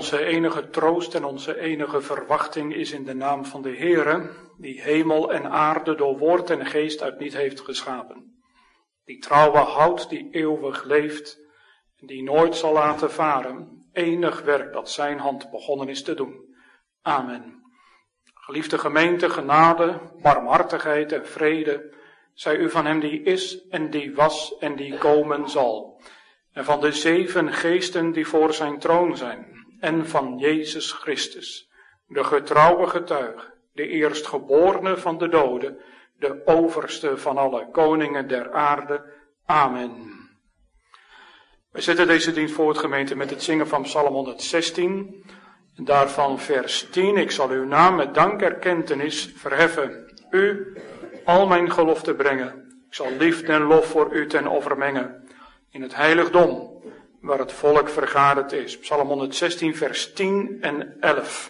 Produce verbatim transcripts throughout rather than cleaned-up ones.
onze enige troost en onze enige verwachting is in de naam van de Heere, die hemel en aarde door woord en geest uit niet heeft geschapen. Die trouwe houdt, die eeuwig leeft, en die nooit zal laten varen, enig werk dat zijn hand begonnen is te doen. Amen. Geliefde gemeente, genade, barmhartigheid en vrede, zij u van hem die is en die was en die komen zal. En van de zeven geesten die voor zijn troon zijn. En van Jezus Christus, de getrouwe getuige, de eerstgeborene van de doden, de overste van alle koningen der aarde. Amen. We zetten deze dienst voort, gemeente, met het zingen van Psalm honderdzestien. En daarvan vers tien. Ik zal uw naam met dankerkentenis verheffen. U al mijn gelofte brengen. Ik zal liefde en lof voor u ten offer mengen. In het heiligdom, waar het volk vergaderd is. Psalm honderdzestien, vers tien en elf.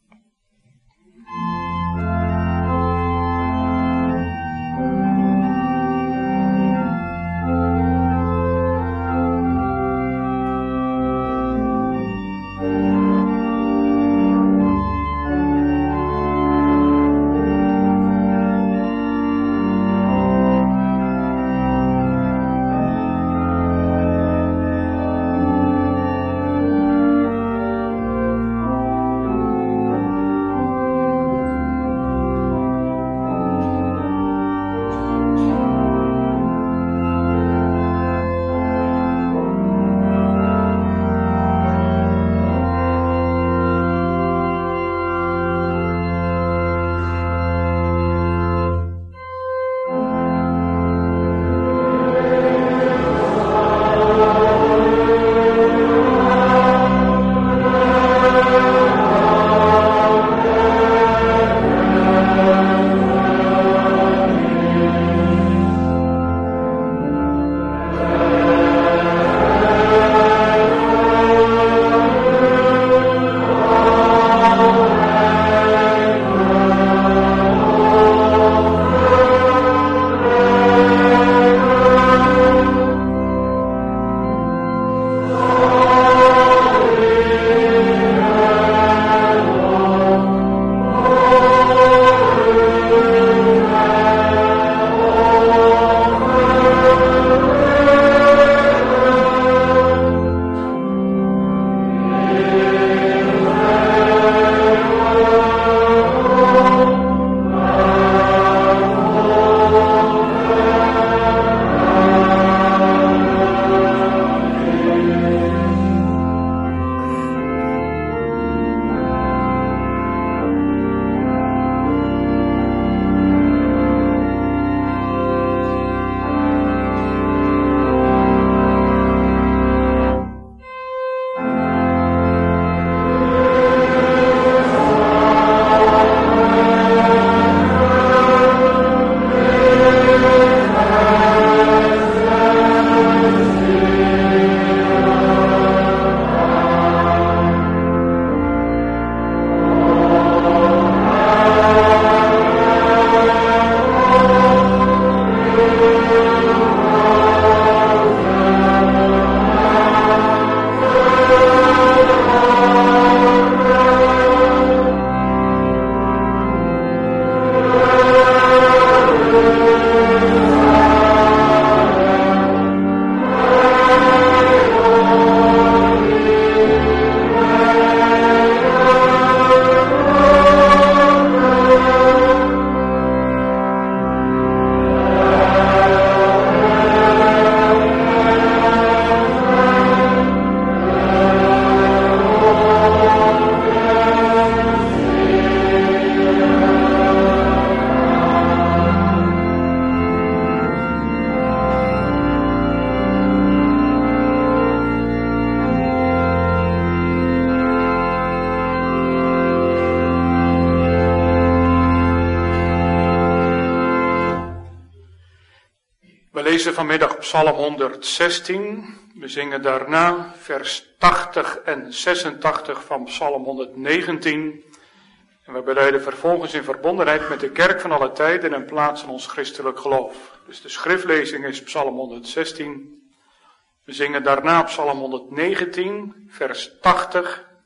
lezen vanmiddag Psalm honderdzestien. We zingen daarna vers tachtig en zesentachtig van Psalm honderdnegentien. En we belijden vervolgens in verbondenheid met de kerk van alle tijden en plaatsen ons christelijk geloof. Dus de schriftlezing is Psalm honderdzestien. We zingen daarna Psalm honderdnegentien, vers tachtig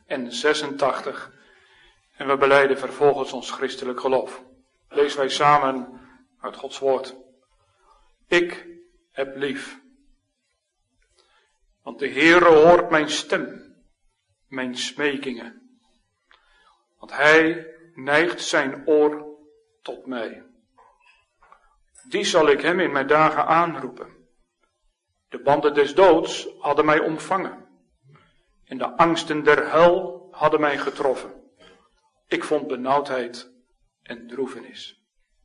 en zesentachtig. En we belijden vervolgens ons christelijk geloof. Lezen wij samen uit Gods woord. Ik heb lief. Want de Heere hoort mijn stem, mijn smekingen. Want hij neigt zijn oor tot mij. Die zal ik hem in mijn dagen aanroepen. De banden des doods hadden mij omvangen. En de angsten der hel hadden mij getroffen. Ik vond benauwdheid en droefenis.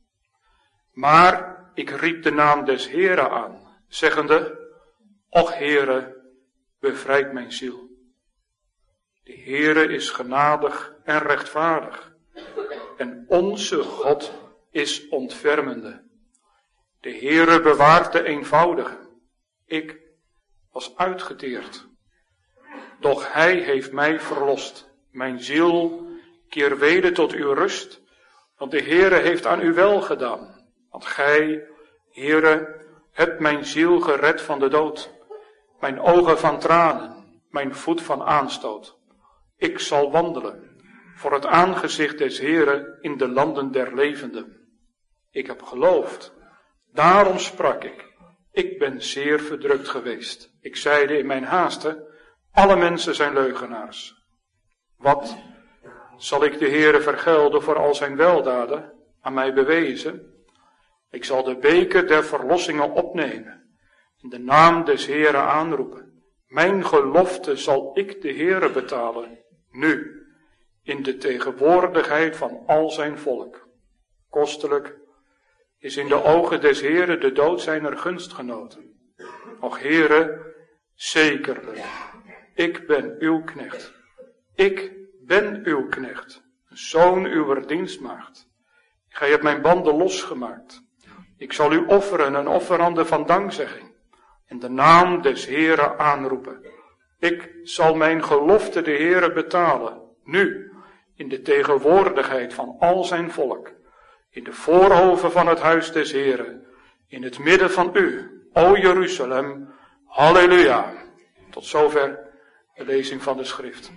Maar ik riep de naam des Heere aan, zeggende, Och Heere, bevrijd mijn ziel. De Heere is genadig en rechtvaardig. En onze God is ontfermende. De Heere bewaart de eenvoudige. Ik was uitgeteerd. Doch hij heeft mij verlost. Mijn ziel, keer weder tot uw rust. Want de Heere heeft aan u wel gedaan. Want gij, Heere, hebt mijn ziel gered van de dood. Mijn ogen van tranen, mijn voet van aanstoot. Ik zal wandelen voor het aangezicht des Heere in de landen der levenden. Ik heb geloofd. Daarom sprak ik. Ik ben zeer verdrukt geweest. Ik zeide in mijn haaste, alle mensen zijn leugenaars. Wat zal ik de Heere vergelden voor al zijn weldaden aan mij bewezen? Ik zal de beker der verlossingen opnemen en de naam des Heere aanroepen. Mijn gelofte zal ik de Heere betalen, nu, in de tegenwoordigheid van al zijn volk. Kostelijk is in de ogen des Heere de dood zijner gunstgenoten. Och Heere, zekerlijk, ik ben uw knecht. Ik ben uw knecht, een zoon uwer dienstmaagd. Gij hebt mijn banden losgemaakt. Ik zal u offeren een offerande van dankzegging en de naam des Heere aanroepen. Ik zal mijn gelofte de Heere betalen, nu, in de tegenwoordigheid van al zijn volk, in de voorhoven van het huis des Heere, in het midden van u, o Jeruzalem, halleluja. Tot zover de lezing van de schrift.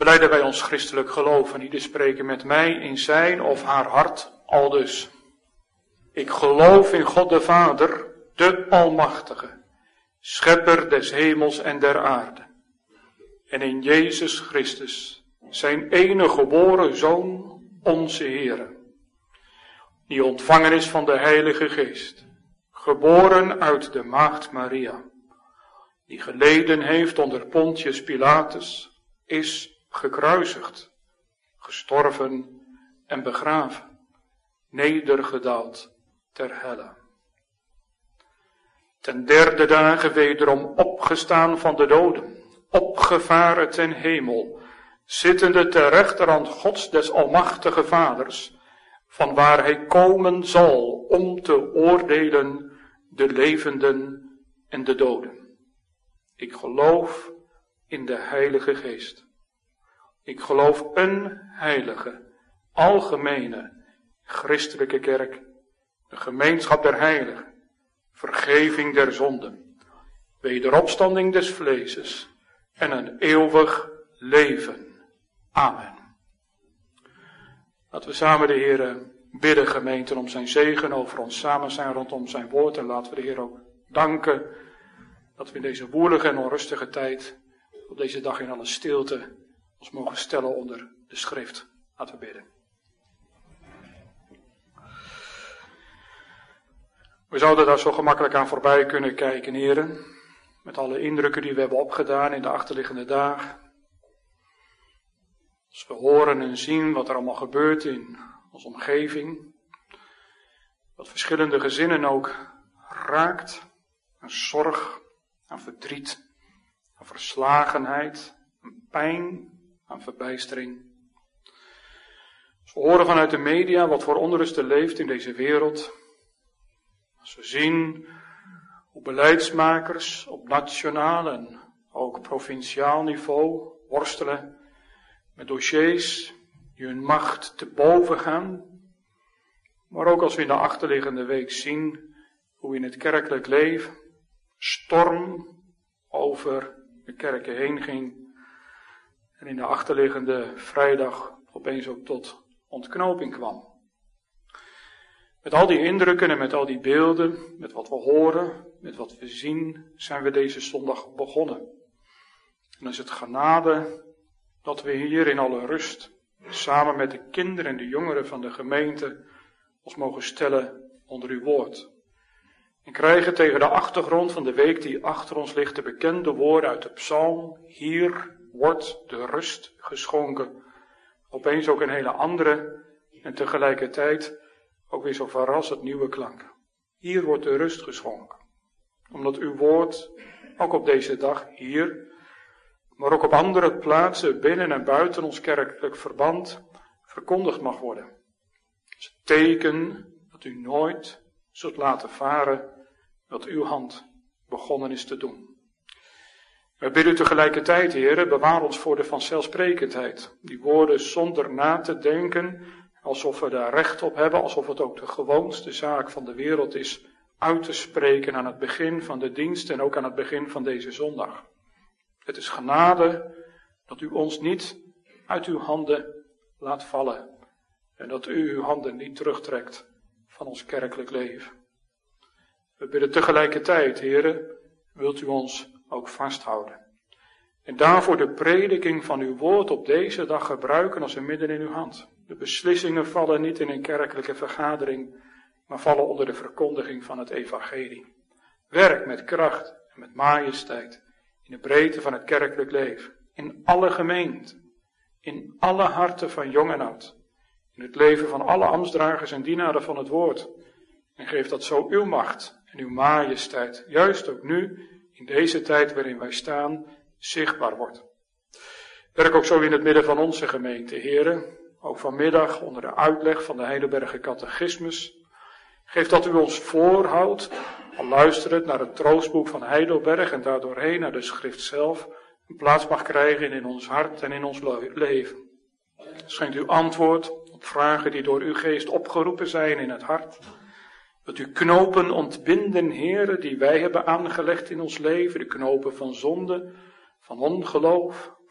belijden wij ons christelijk geloof en ieder spreken met mij in zijn of haar hart aldus. Ik geloof in God de Vader, de Almachtige, schepper des hemels en der aarde. En in Jezus Christus, zijn enige geboren Zoon, onze Heere, die ontvangen is van de Heilige Geest, geboren uit de Maagd Maria, die geleden heeft onder Pontius Pilatus, is gekruisigd, gestorven en begraven, nedergedaald ter helle. Ten derde dagen wederom opgestaan van de doden, opgevaren ten hemel, zittende ter rechterhand Gods des Almachtige Vaders, van waar hij komen zal om te oordelen de levenden en de doden. Ik geloof in de Heilige Geest. Ik geloof een heilige, algemene, christelijke kerk, de gemeenschap der heiligen, vergeving der zonden, wederopstanding des vleeses en een eeuwig leven. Amen. Laten we samen de Heer bidden, gemeenten, om zijn zegen over ons samen zijn rondom zijn woord. En laten we de Heer ook danken dat we in deze woelige en onrustige tijd, op deze dag in alle stilte, ons mogen stellen onder de schrift. Laten we bidden. We zouden daar zo gemakkelijk aan voorbij kunnen kijken, heren, met alle indrukken die we hebben opgedaan in de achterliggende dagen. Als we horen en zien wat er allemaal gebeurt in onze omgeving, wat verschillende gezinnen ook raakt, aan zorg, aan verdriet, aan verslagenheid, aan pijn, aan verbijstering. Als we horen vanuit de media wat voor onrust er leeft in deze wereld, als we zien hoe beleidsmakers op nationaal en ook provinciaal niveau worstelen met dossiers die hun macht te boven gaan, maar ook als we in de achterliggende week zien hoe in het kerkelijk leven storm over de kerken heen ging en in de achterliggende vrijdag opeens ook tot ontknoping kwam. Met al die indrukken en met al die beelden, met wat we horen, met wat we zien, zijn we deze zondag begonnen. En dan is het genade dat we hier in alle rust, samen met de kinderen en de jongeren van de gemeente, ons mogen stellen onder uw woord. En krijgen tegen de achtergrond van de week die achter ons ligt de bekende woorden uit de psalm: hier wordt de rust geschonken. Opeens ook een hele andere en tegelijkertijd ook weer zo verrassend nieuwe klank. Hier wordt de rust geschonken. Omdat uw woord ook op deze dag hier, maar ook op andere plaatsen binnen en buiten ons kerkelijk verband verkondigd mag worden. Het is een teken dat u nooit zult laten varen wat uw hand begonnen is te doen. We bidden tegelijkertijd, Heere, bewaar ons voor de vanzelfsprekendheid. Die woorden zonder na te denken, alsof we daar recht op hebben, alsof het ook de gewoonste zaak van de wereld is, uit te spreken aan het begin van de dienst en ook aan het begin van deze zondag. Het is genade dat u ons niet uit uw handen laat vallen en dat u uw handen niet terugtrekt van ons kerkelijk leven. We bidden tegelijkertijd, Heere, wilt u ons ook vasthouden. En daarvoor de prediking van uw woord op deze dag gebruiken als een midden in uw hand. De beslissingen vallen niet in een kerkelijke vergadering, maar vallen onder de verkondiging van het evangelie. Werk met kracht en met majesteit in de breedte van het kerkelijk leven. In alle gemeenten, in alle harten van jong en oud. In het leven van alle ambtsdragers en dienaren van het woord. En geef dat zo uw macht en uw majesteit, juist ook nu, in deze tijd waarin wij staan, zichtbaar wordt. Werk ook zo in het midden van onze gemeente, heren, ook vanmiddag onder de uitleg van de Heidelberger Catechismus. Geef dat u ons voorhoudt, al luisterend naar het troostboek van Heidelberg en daardoorheen naar de schrift zelf, een plaats mag krijgen in ons hart en in ons leven. Schenkt u antwoord op vragen die door uw geest opgeroepen zijn in het hart. Dat u knopen ontbinden, heren, die wij hebben aangelegd in ons leven, de knopen van zonde, van ongeloof,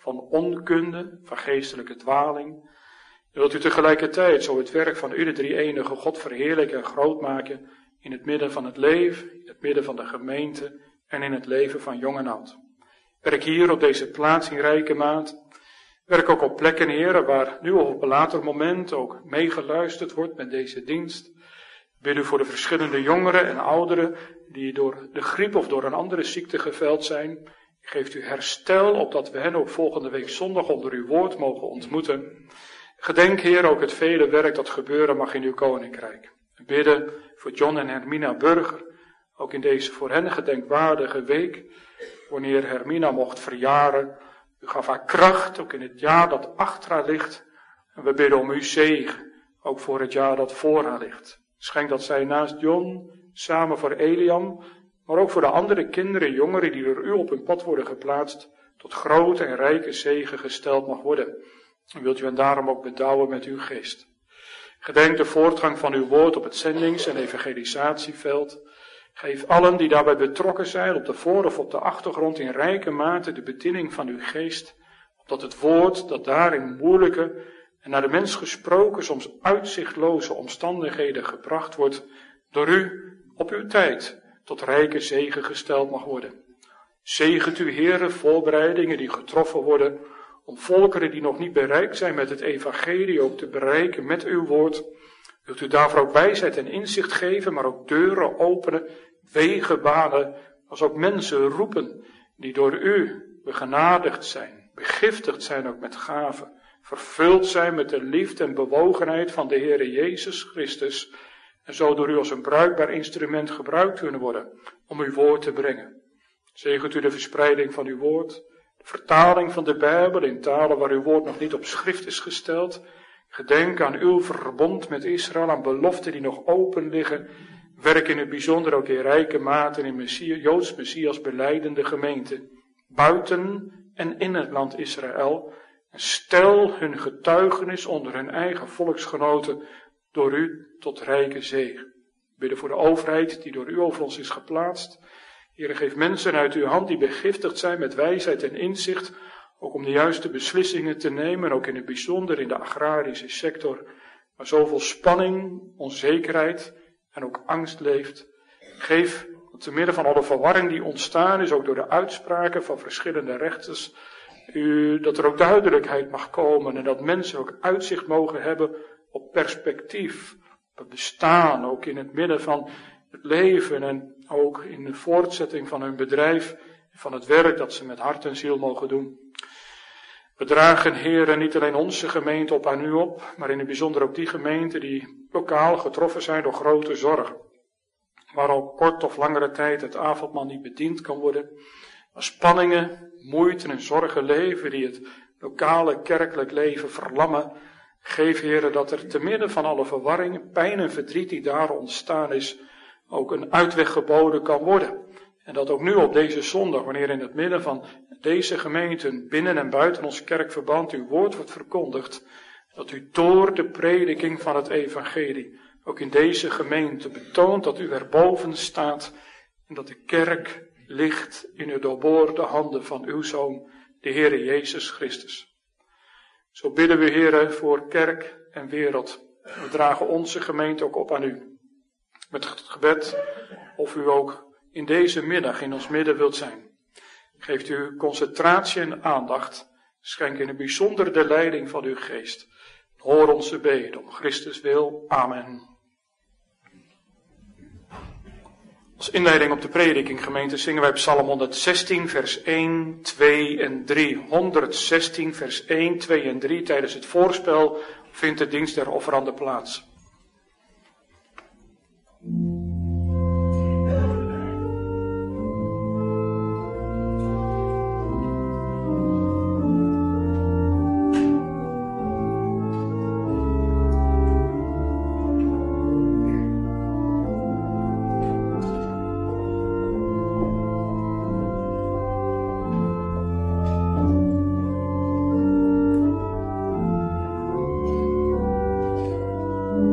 van onkunde, van geestelijke dwaling. Wilt u tegelijkertijd zo het werk van u de drie-enige God verheerlijken en groot maken in het midden van het leven, in het midden van de gemeente en in het leven van jong en oud. Werk hier op deze plaats in rijke maat. Werk ook op plekken, heren, waar nu of op een later moment ook meegeluisterd wordt met deze dienst. Bid u voor de verschillende jongeren en ouderen die door de griep of door een andere ziekte geveld zijn. Geeft u herstel, opdat we hen ook volgende week zondag onder uw woord mogen ontmoeten. Gedenk, Heer, ook het vele werk dat gebeuren mag in uw koninkrijk. Bidden voor John en Hermina Burger, ook in deze voor hen gedenkwaardige week, wanneer Hermina mocht verjaren. U gaf haar kracht, ook in het jaar dat achter haar ligt. En we bidden om uw zegen, ook voor het jaar dat voor haar ligt. Schenk dat zij naast John, samen voor Eliam, maar ook voor de andere kinderen en jongeren die door u op hun pad worden geplaatst, tot grote en rijke zegen gesteld mag worden. En wilt u hen daarom ook bedouwen met uw geest. Gedenk de voortgang van uw woord op het zendings- en evangelisatieveld. Geef allen die daarbij betrokken zijn, op de voor- of op de achtergrond, in rijke mate de bediening van uw geest, opdat het woord dat daar in moeilijke en naar de mens gesproken, soms uitzichtloze omstandigheden gebracht wordt, door u op uw tijd tot rijke zegen gesteld mag worden. Zegent u, Heere, voorbereidingen die getroffen worden, om volkeren die nog niet bereikt zijn met het evangelie ook te bereiken met uw woord. Wilt u daarvoor ook wijsheid en inzicht geven, maar ook deuren openen, wegen banen, als ook mensen roepen die door u begenadigd zijn, begiftigd zijn ook met gaven, vervuld zijn met de liefde en bewogenheid van de Heere Jezus Christus, en zo door u als een bruikbaar instrument gebruikt kunnen worden om uw woord te brengen. Zegent u de verspreiding van uw woord, de vertaling van de Bijbel in talen waar uw woord nog niet op schrift is gesteld. Gedenk aan uw verbond met Israël, aan beloften die nog open liggen. Werk in het bijzonder ook in rijke mate in Messias, Joods Messias belijdende gemeente, buiten en in het land Israël. En stel hun getuigenis onder hun eigen volksgenoten door u tot rijke zegen. Bidden voor de overheid die door u over ons is geplaatst. Heere, geef mensen uit uw hand die begiftigd zijn met wijsheid en inzicht, ook om de juiste beslissingen te nemen, ook in het bijzonder in de agrarische sector, waar zoveel spanning, onzekerheid en ook angst leeft. Geef dat te midden van alle verwarring die ontstaan is, ook door de uitspraken van verschillende rechters, u, dat er ook duidelijkheid mag komen en dat mensen ook uitzicht mogen hebben op perspectief, op het bestaan, ook in het midden van het leven en ook in de voortzetting van hun bedrijf en van het werk dat ze met hart en ziel mogen doen. We dragen, Heere, niet alleen onze gemeente op aan u op, maar in het bijzonder ook die gemeenten die lokaal getroffen zijn door grote zorgen. Waar al kort of langere tijd het avondmaal niet bediend kan worden. Waar spanningen, moeite en zorgen leven die het lokale kerkelijk leven verlammen. Geef, Heere, dat er te midden van alle verwarring, pijn en verdriet die daar ontstaan is, ook een uitweg geboden kan worden. En dat ook nu op deze zondag, wanneer in het midden van deze gemeenten, binnen en buiten ons kerkverband, uw woord wordt verkondigd, dat u door de prediking van het evangelie, ook in deze gemeente, betoont dat u erboven staat en dat de kerk ligt in uw doorboorde handen van uw Zoon, de Heere Jezus Christus. Zo bidden we, Heere, voor kerk en wereld. We dragen onze gemeente ook op aan u. Met het gebed of u ook in deze middag in ons midden wilt zijn. Geeft u concentratie en aandacht. Schenk in het bijzonder de leiding van uw geest. Hoor onze beden om Christus wil. Amen. Als inleiding op de prediking, gemeente, zingen wij Psalm honderdzestien, vers één, twee en drie. honderdzestien, vers één, twee en drie. Tijdens het voorspel vindt de dienst der offeranden plaats. Thank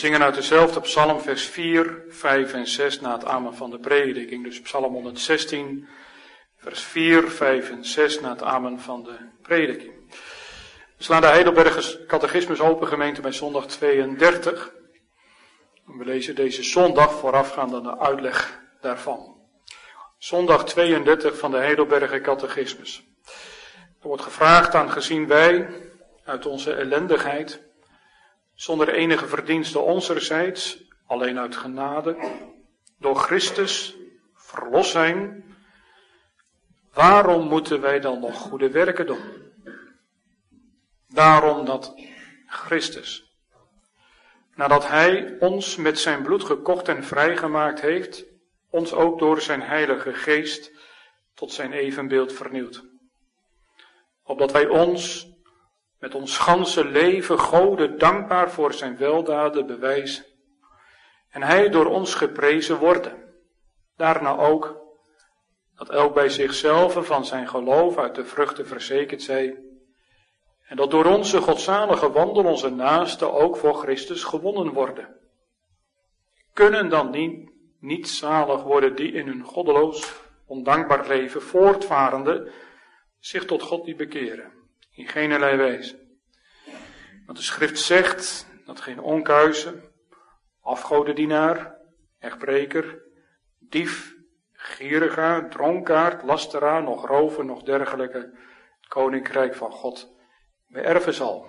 zingen uit dezelfde psalm vers vier, vijf en zes na het amen van de prediking. Dus psalm honderdzestien, vers vier, vijf en zes na het amen van de prediking. We slaan de Heidelberger Catechismus open, gemeente, bij zondag tweeëndertig. We lezen deze zondag voorafgaand aan de uitleg daarvan. Zondag tweeëndertig van de Heidelberger Catechismus. Er wordt gevraagd, aangezien wij uit onze ellendigheid, zonder enige verdienste onzerzijds, alleen uit genade, door Christus verlost zijn, waarom moeten wij dan nog goede werken doen? Daarom dat Christus, nadat hij ons met zijn bloed gekocht en vrijgemaakt heeft, ons ook door zijn heilige geest tot zijn evenbeeld vernieuwt. Opdat wij ons met ons ganse leven Gode dankbaar voor zijn weldaden bewijzen. En hij door ons geprezen worden. Daarna ook, dat elk bij zichzelf van zijn geloof uit de vruchten verzekerd zij. En dat door onze godzalige wandel onze naasten ook voor Christus gewonnen worden. Kunnen dan niet, niet zalig worden die in hun goddeloos, ondankbaar leven voortvarende zich tot God niet bekeren. In geenerlei wijze. Want de schrift zegt dat geen onkuise, afgodendienaar, echtbreker, dief, gieriga, dronkaard, lasteraar, nog rover, nog dergelijke het koninkrijk van God beërven zal.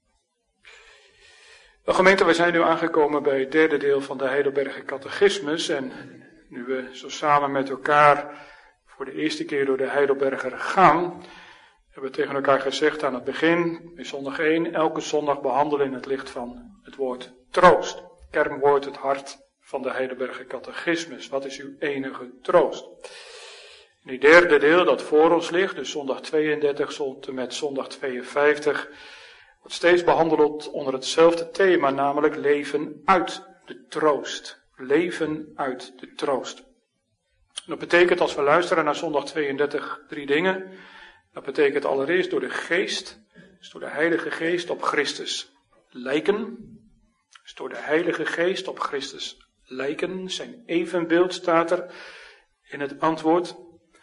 Wel, gemeente, wij zijn nu aangekomen bij het derde deel van de Heidelberger Catechismus. En nu we zo samen met elkaar voor de eerste keer door de Heidelberger gaan, hebben we tegen elkaar gezegd aan het begin, bij zondag één, elke zondag behandelen in het licht van het woord troost. Kernwoord, het hart van de Heidelberger Catechismus. Wat is uw enige troost? In het derde deel dat voor ons ligt, dus zondag tweeëndertig tot en met zondag tweeënvijftig, wordt steeds behandeld onder hetzelfde thema, namelijk leven uit de troost. Leven uit de troost. Dat betekent, als we luisteren naar zondag tweeëndertig, drie dingen. Dat betekent allereerst door de geest, dus door de Heilige Geest op Christus lijken. Dus door de Heilige Geest op Christus lijken. Zijn evenbeeld staat er in het antwoord.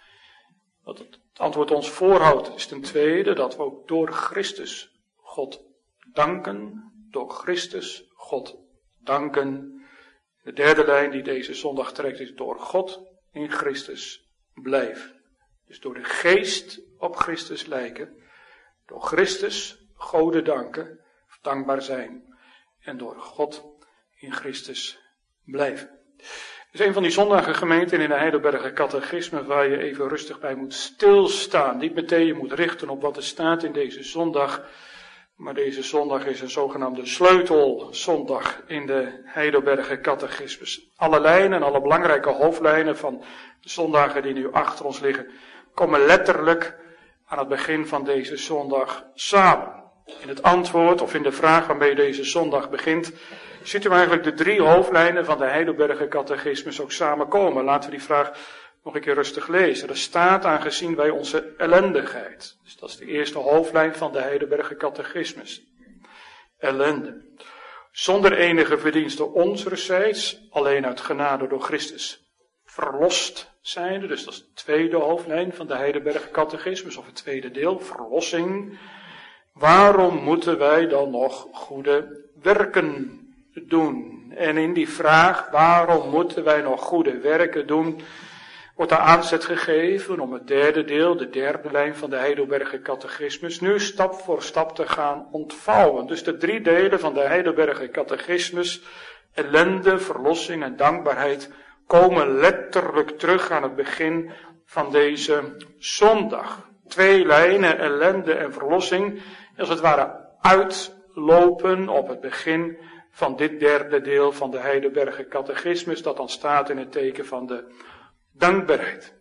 Wat het antwoord ons voorhoudt is ten tweede dat we ook door Christus God danken. Door Christus God danken. De derde lijn die deze zondag trekt is door God in Christus blijven. Dus door de geest op Christus lijken, door Christus Gode danken, of dankbaar zijn, en door God in Christus blijven. Het is een van die zondagen, gemeenten, in de Heidelberger Catechisme waar je even rustig bij moet stilstaan. Niet meteen je moet richten op wat er staat in deze zondag, maar deze zondag is een zogenaamde sleutelzondag in de Heidelberger Catechismus. Alle lijnen, alle belangrijke hoofdlijnen van de zondagen die nu achter ons liggen, komen letterlijk aan het begin van deze zondag samen. In het antwoord of in de vraag waarmee deze zondag begint, ziet u eigenlijk de drie hoofdlijnen van de Heidelberger Catechismus ook samenkomen. Laten we die vraag nog een keer rustig lezen. Er staat, aangezien wij onze ellendigheid. Dus dat is de eerste hoofdlijn van de Heidelberger Catechismus. Ellende. Zonder enige verdienste onzerzijds, alleen uit genade door Christus verlost zijnde. Dus dat is de tweede hoofdlijn van de Heidelberger Catechismus, of het tweede deel, verlossing. Waarom moeten wij dan nog goede werken doen? En in die vraag, waarom moeten wij nog goede werken doen, wordt daar aanzet gegeven om het derde deel, de derde lijn van de Heidelberger Catechismus, nu stap voor stap te gaan ontvouwen. Dus de drie delen van de Heidelberger Catechismus, ellende, verlossing en dankbaarheid, komen letterlijk terug aan het begin van deze zondag. Twee lijnen, ellende en verlossing, als het ware uitlopen op het begin van dit derde deel van de Heidelberger Catechismus, dat dan staat in het teken van de dankbaarheid.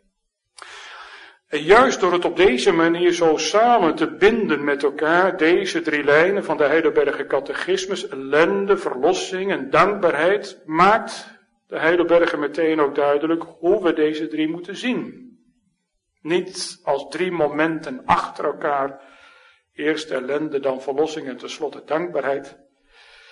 En juist door het op deze manier zo samen te binden met elkaar, deze drie lijnen van de Heidelberger Catechismus, ellende, verlossing en dankbaarheid, maakt de Heidelberger meteen ook duidelijk hoe we deze drie moeten zien. Niet als drie momenten achter elkaar, eerst ellende, dan verlossing en tenslotte dankbaarheid.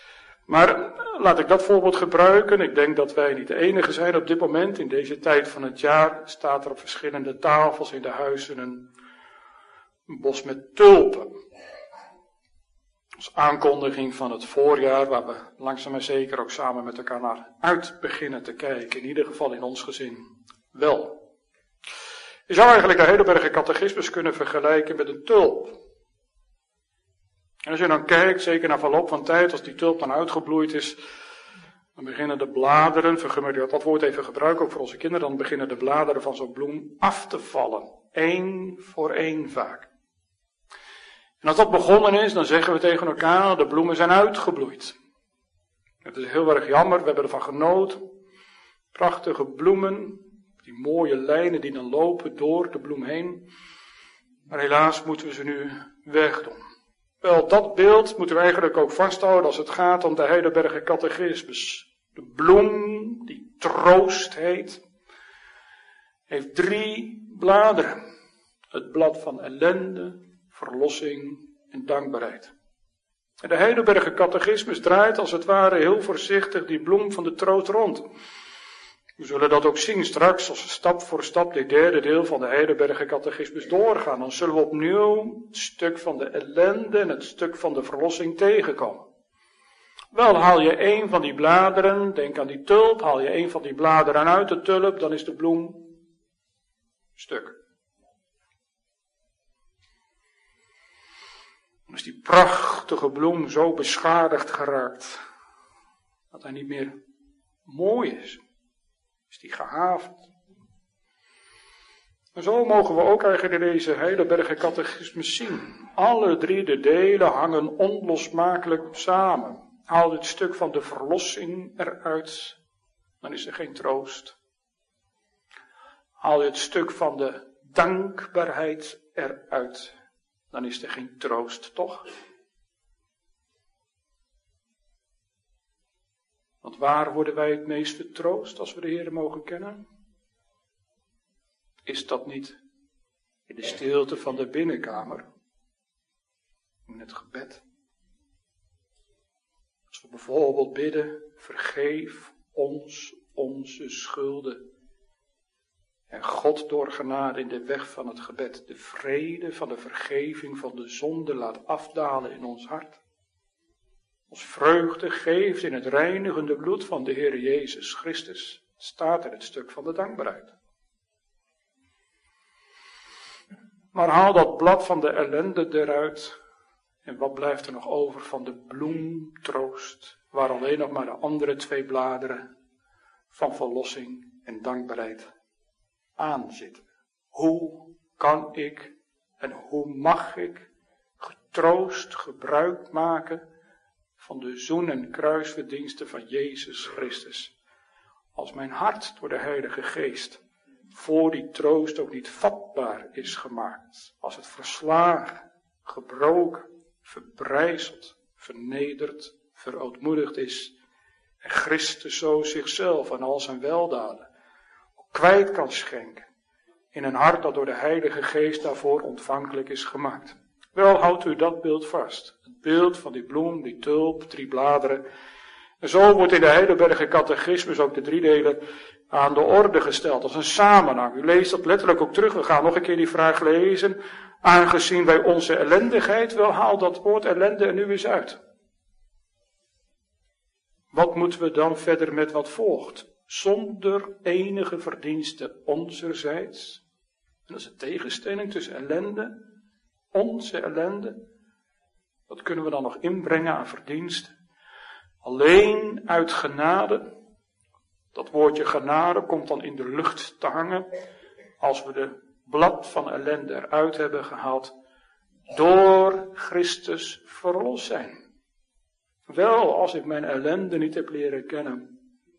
Maar laat ik dat voorbeeld gebruiken. Ik denk dat wij niet de enige zijn op dit moment. In deze tijd van het jaar staat er op verschillende tafels in de huizen een, een bos met tulpen. Als aankondiging van het voorjaar, waar we langzaam maar zeker ook samen met elkaar naar uit beginnen te kijken. In ieder geval in ons gezin wel. Je zou eigenlijk de Heidelberger Catechismus kunnen vergelijken met een tulp. En als je dan kijkt, zeker na verloop van tijd, als die tulp dan uitgebloeid is, dan beginnen de bladeren, vergun me dat woord even gebruiken, ook voor onze kinderen, dan beginnen de bladeren van zo'n bloem af te vallen. Eén voor één vaak. En als dat begonnen is, dan zeggen we tegen elkaar, de bloemen zijn uitgebloeid. Het is heel erg jammer, we hebben ervan genoten. Prachtige bloemen, die mooie lijnen die dan lopen door de bloem heen. Maar helaas moeten we ze nu wegdoen. Wel, dat beeld moeten we eigenlijk ook vasthouden als het gaat om de Heidelberger Catechismus. De bloem, die troost heet, heeft drie bladeren. Het blad van ellende, verlossing en dankbaarheid. En de Heidelberger Catechismus draait als het ware heel voorzichtig die bloem van de troost rond. We zullen dat ook zien straks als we stap voor stap dit derde deel van de Heidelberger Catechismus doorgaan. Dan zullen we opnieuw het stuk van de ellende en het stuk van de verlossing tegenkomen. Wel, haal je een van die bladeren, denk aan die tulp, haal je een van die bladeren uit de tulp, dan is de bloem stuk. Dan is die prachtige bloem zo beschadigd geraakt, dat hij niet meer mooi is. Is die gehavend. En zo mogen we ook eigenlijk in deze Heidelberger Catechismus zien. Alle drie de delen hangen onlosmakelijk samen. Haal het stuk van de verlossing eruit, dan is er geen troost. Haal je het stuk van de dankbaarheid eruit, dan is er geen troost, toch? Want waar worden wij het meest vertroost als we de Heer mogen kennen? Is dat niet in de stilte van de binnenkamer? In het gebed? Als we bijvoorbeeld bidden, vergeef ons onze schulden. En God door genade in de weg van het gebed de vrede van de vergeving van de zonde laat afdalen in ons hart. Ons vreugde geeft in het reinigende bloed van de Heer Jezus Christus. Het staat in het stuk van de dankbaarheid. Maar haal dat blad van de ellende eruit. En wat blijft er nog over van de bloemtroost, waar alleen nog maar de andere twee bladeren van verlossing en dankbaarheid aan zitten. Hoe kan ik en hoe mag ik getroost gebruik maken van de zoen- en kruisverdiensten van Jezus Christus, als mijn hart door de Heilige Geest voor die troost ook niet vatbaar is gemaakt, als het verslagen, gebroken, verbrijzeld, vernederd, verootmoedigd is en Christus zo zichzelf en al zijn weldaden kwijt kan schenken in een hart dat door de Heilige Geest daarvoor ontvankelijk is gemaakt. Wel, houdt u dat beeld vast. Het beeld van die bloem, die tulp, drie bladeren. En zo wordt in de Heidelberger Catechismus ook de drie delen aan de orde gesteld, als een samenhang. U leest dat letterlijk ook terug. We gaan nog een keer die vraag lezen. Aangezien wij onze ellendigheid, wel, haal dat woord ellende er nu eens uit. Wat moeten we dan verder met wat volgt? Zonder enige verdienste onzerzijds. En dat is een tegenstelling tussen ellende, onze ellende. Wat kunnen we dan nog inbrengen aan verdiensten? Alleen uit genade. Dat woordje genade komt dan in de lucht te hangen als we de blad van ellende eruit hebben gehaald. Door Christus verlost zijn. Wel, als ik mijn ellende niet heb leren kennen.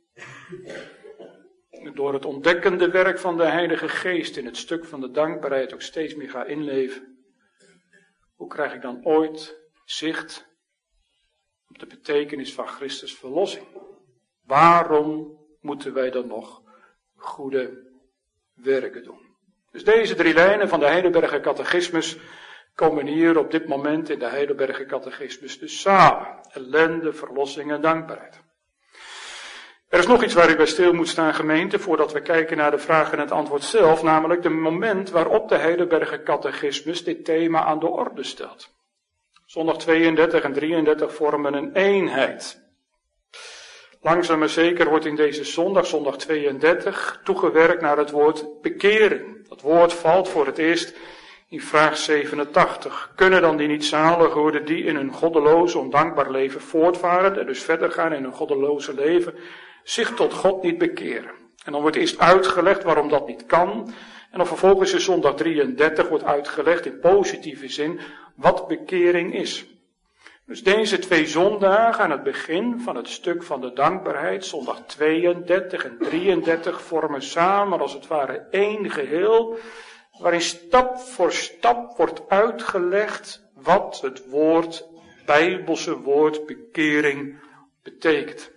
Door het ontdekkende werk van de Heilige Geest in het stuk van de dankbaarheid ook steeds meer ga inleven. Hoe krijg ik dan ooit zicht op de betekenis van Christus verlossing? Waarom moeten wij dan nog goede werken doen? Dus deze drie lijnen van de Heidelberger Catechismus komen hier op dit moment in de Heidelberger Catechismus dus samen. Ellende, verlossing en dankbaarheid. Er is nog iets waar u bij stil moet staan, gemeente, voordat we kijken naar de vraag en het antwoord zelf, namelijk de moment waarop de Heidelberger Catechismus dit thema aan de orde stelt. Zondag tweeëndertig en drieëndertig vormen een eenheid. Langzaam maar zeker wordt in deze zondag, zondag tweeëndertig, toegewerkt naar het woord bekering. Dat woord valt voor het eerst in vraag zevenentachtig. Kunnen dan die niet zalig worden die in hun goddeloos, ondankbaar leven voortvaren en dus verder gaan in hun goddeloze leven, zich tot God niet bekeren? En dan wordt eerst uitgelegd waarom dat niet kan. En dan vervolgens in zondag drieëndertig wordt uitgelegd in positieve zin wat bekering is. Dus deze twee zondagen aan het begin van het stuk van de dankbaarheid, zondag tweeëndertig en drieëndertig, vormen samen als het ware één geheel, waarin stap voor stap wordt uitgelegd wat het woord, Bijbelse woord, bekering betekent.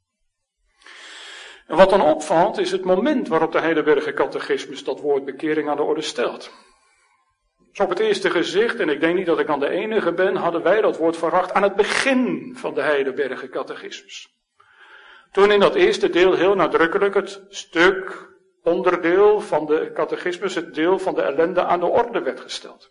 En wat dan opvalt is het moment waarop de Heidelberger Catechismus dat woord bekering aan de orde stelt. Dus op het eerste gezicht, en ik denk niet dat ik dan de enige ben, hadden wij dat woord veracht aan het begin van de Heidelberger Catechismus. Toen in dat eerste deel heel nadrukkelijk het stuk, onderdeel van de catechismus, het deel van de ellende aan de orde werd gesteld.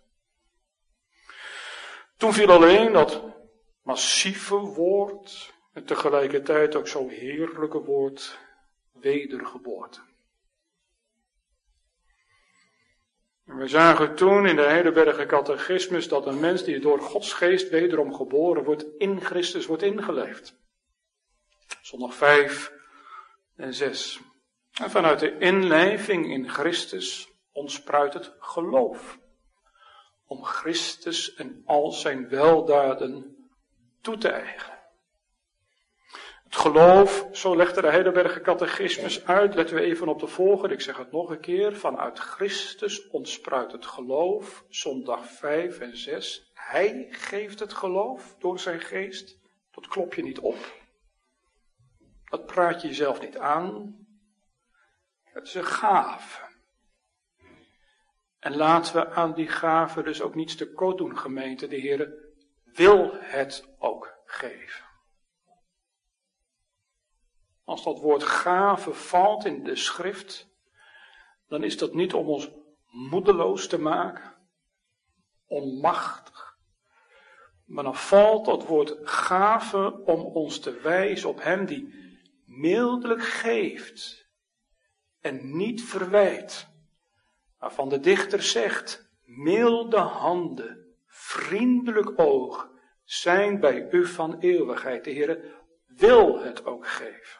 Toen viel alleen dat massieve woord, en tegelijkertijd ook zo heerlijke woord, wedergeboorte. En we zagen toen in de Heidelberger Catechismus dat een mens die door Gods geest wederom geboren wordt, in Christus wordt ingeleefd. Zondag vijf en zes. En vanuit de inlijving in Christus ontspruit het geloof. Om Christus en al zijn weldaden toe te eigenen. Het geloof, zo legde de Heidelberger Catechismus uit, letten we even op de volgende, ik zeg het nog een keer, vanuit Christus ontspruit het geloof, zondag vijf en zes. Hij geeft het geloof door zijn geest, dat klop je niet op. Dat praat je jezelf niet aan. Het is een gave. En laten we aan die gave dus ook niets te kort doen, gemeente. De Heer wil het ook geven. Als dat woord gave valt in de schrift, dan is dat niet om ons moedeloos te maken, onmachtig. Maar dan valt dat woord gave om ons te wijzen op hem die mildelijk geeft en niet verwijt. Waarvan de dichter zegt, milde handen, vriendelijk oog zijn bij u van eeuwigheid. De Heer wil het ook geven.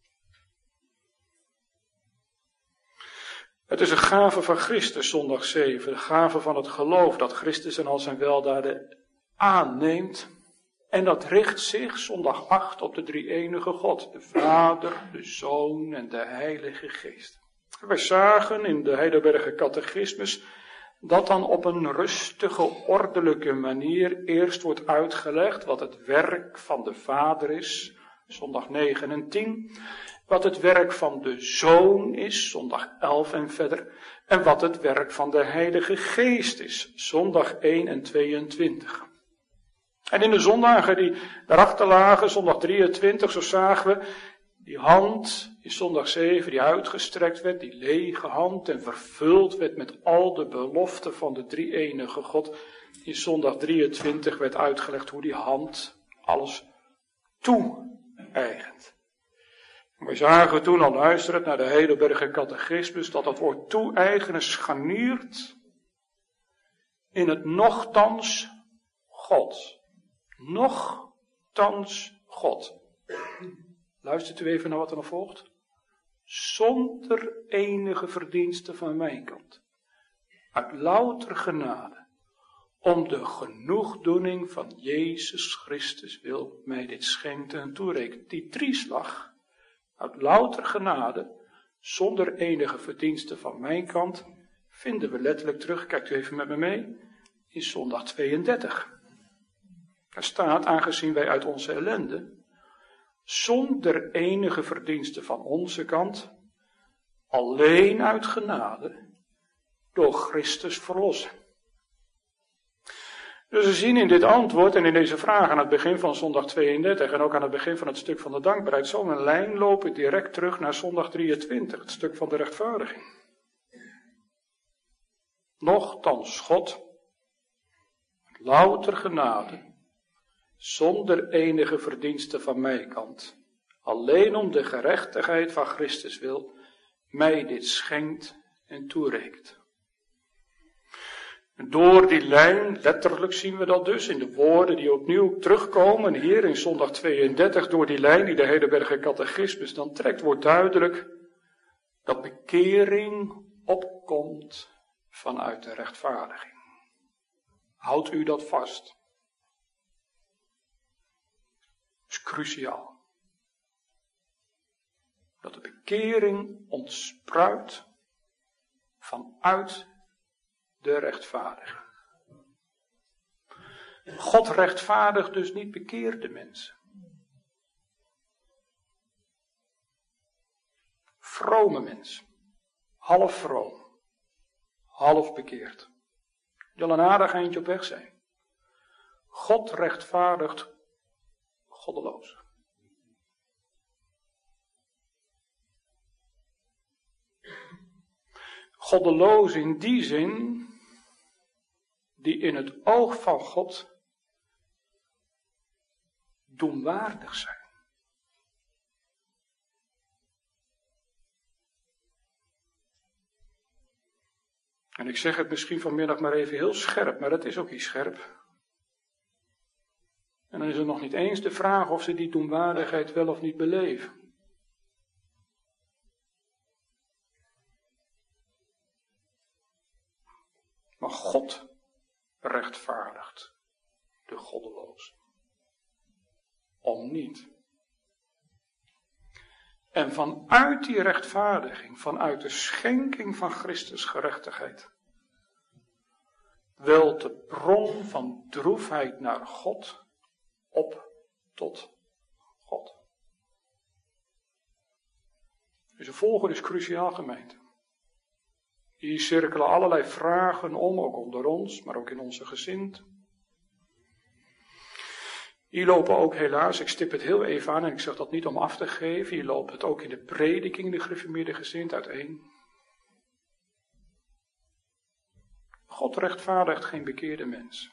Het is een gave van Christus, zondag zeven, de gave van het geloof dat Christus en al zijn weldaden aanneemt. En dat richt zich, zondag acht, op de drie-enige God, de Vader, de Zoon en de Heilige Geest. Wij zagen in de Heidelberger Catechismus dat dan op een rustige, ordelijke manier eerst wordt uitgelegd wat het werk van de Vader is, zondag negen en tien, wat het werk van de Zoon is, zondag elf en verder, en wat het werk van de Heilige Geest is, zondag één en tweeëntwintig. En in de zondagen die daarachter lagen, zondag drieëntwintig, zo zagen we die hand in zondag zeven die uitgestrekt werd, die lege hand en vervuld werd met al de beloften van de drie-enige God. In zondag drieëntwintig werd uitgelegd hoe die hand alles toe-eigent. We zagen toen al luisterend naar de Heidelberger Catechismus dat dat woord toe-eigenen scharniert in het nochtans God. Nochtans God. Luistert u even naar wat er nog volgt. Zonder enige verdienste van mijn kant. Uit louter genade. Om de genoegdoening van Jezus Christus wil mij dit schenken en toerekenen. Die drieslag. Uit louter genade. Zonder enige verdienste van mijn kant. Vinden we letterlijk terug. Kijkt u even met me mee. In zondag tweeëndertig. Er staat, aangezien wij uit onze ellende, zonder enige verdienste van onze kant, alleen uit genade, door Christus verlossen. Dus we zien in dit antwoord en in deze vraag aan het begin van zondag tweeëndertig en ook aan het begin van het stuk van de dankbaarheid zo'n lijn lopen direct terug naar zondag drieëntwintig, het stuk van de rechtvaardiging. Nochtans God, louter genade, zonder enige verdienste van mijn kant, alleen om de gerechtigheid van Christus wil, mij dit schenkt en toereikt. Door die lijn, letterlijk zien we dat dus, in de woorden die opnieuw terugkomen hier in zondag tweeëndertig, door die lijn die de Heidelberger Catechismus dan trekt, wordt duidelijk dat bekering opkomt vanuit de rechtvaardiging. Houdt u dat vast. Dat is cruciaal. Dat de bekering ontspruit vanuit de rechtvaardiging. God rechtvaardigt dus niet bekeerde mensen. Vrome mensen. Half vroom. Half bekeerd. Die al een aardig eindje op weg zijn. God rechtvaardigt goddeloos. Goddeloos in die zin die in het oog van God doenwaardig zijn. En ik zeg het misschien vanmiddag maar even heel scherp, maar dat is ook niet scherp. En dan is het nog niet eens de vraag of ze die doenwaardigheid wel of niet beleven. Maar God rechtvaardigt de goddeloze. Om niet. En vanuit die rechtvaardiging, vanuit de schenking van Christus gerechtigheid, welt de bron van droefheid naar God op tot God. Dus de volgende is cruciaal, gemeente. Hier cirkelen allerlei vragen om, ook onder ons, maar ook in onze gezin. Hier lopen ook helaas, ik stip het heel even aan en ik zeg dat niet om af te geven, hier loopt het ook in de prediking, de gereformeerde gezin uiteen. God rechtvaardigt geen bekeerde mens.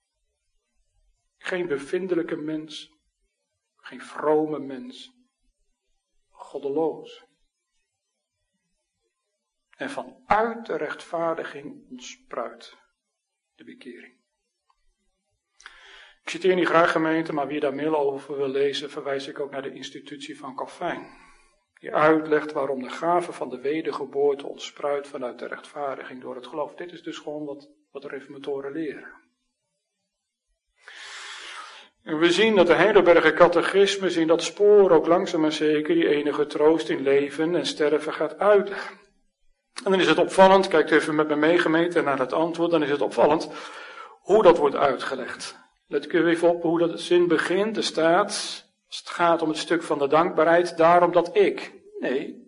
Geen bevindelijke mens, geen vrome mens, goddeloos. En vanuit de rechtvaardiging ontspruit de bekering. Ik citeer niet graag, gemeente, maar wie daar meer over wil lezen, verwijs ik ook naar de institutie van Calvijn. Die uitlegt waarom de gave van de wedergeboorte ontspruit vanuit de rechtvaardiging door het geloof. Dit is dus gewoon wat, wat de reformatoren leren. En we zien dat de Heidelberger Catechismus in dat spoor ook langzaam maar zeker die enige troost in leven en sterven gaat uitleggen. En dan is het opvallend, kijkt even met me mee, gemeente, naar het antwoord, dan is het opvallend hoe dat wordt uitgelegd. Let ik even op hoe dat de zin begint. Er staat, als het gaat om het stuk van de dankbaarheid, daarom dat ik. Nee.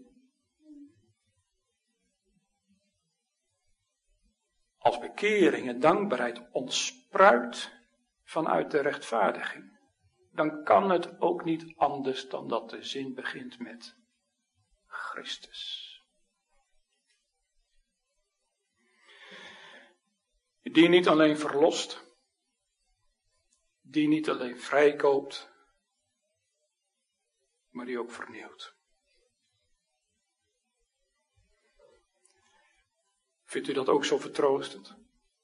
Als bekering en dankbaarheid ontspruit vanuit de rechtvaardiging, dan kan het ook niet anders dan dat de zin begint met Christus. Die niet alleen verlost, die niet alleen vrijkoopt, maar die ook vernieuwt. Vindt u dat ook zo vertroostend?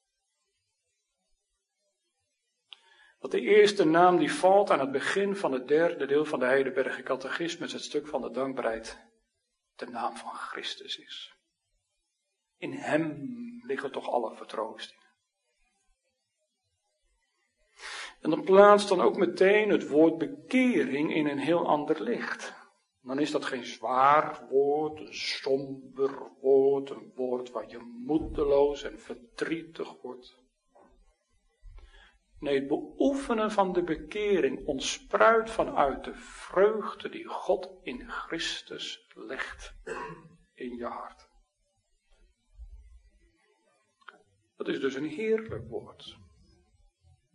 Dat de eerste naam die valt aan het begin van het derde deel van de Heidelberger Catechismus, het stuk van de dankbaarheid, de naam van Christus is. In hem liggen toch alle vertroostingen. En dan plaatst dan ook meteen het woord bekering in een heel ander licht. Dan is dat geen zwaar woord, een somber woord, een woord waar je moedeloos en verdrietig wordt. Nee, het beoefenen van de bekering ontspruit vanuit de vreugde die God in Christus legt in je hart. Dat is dus een heerlijk woord.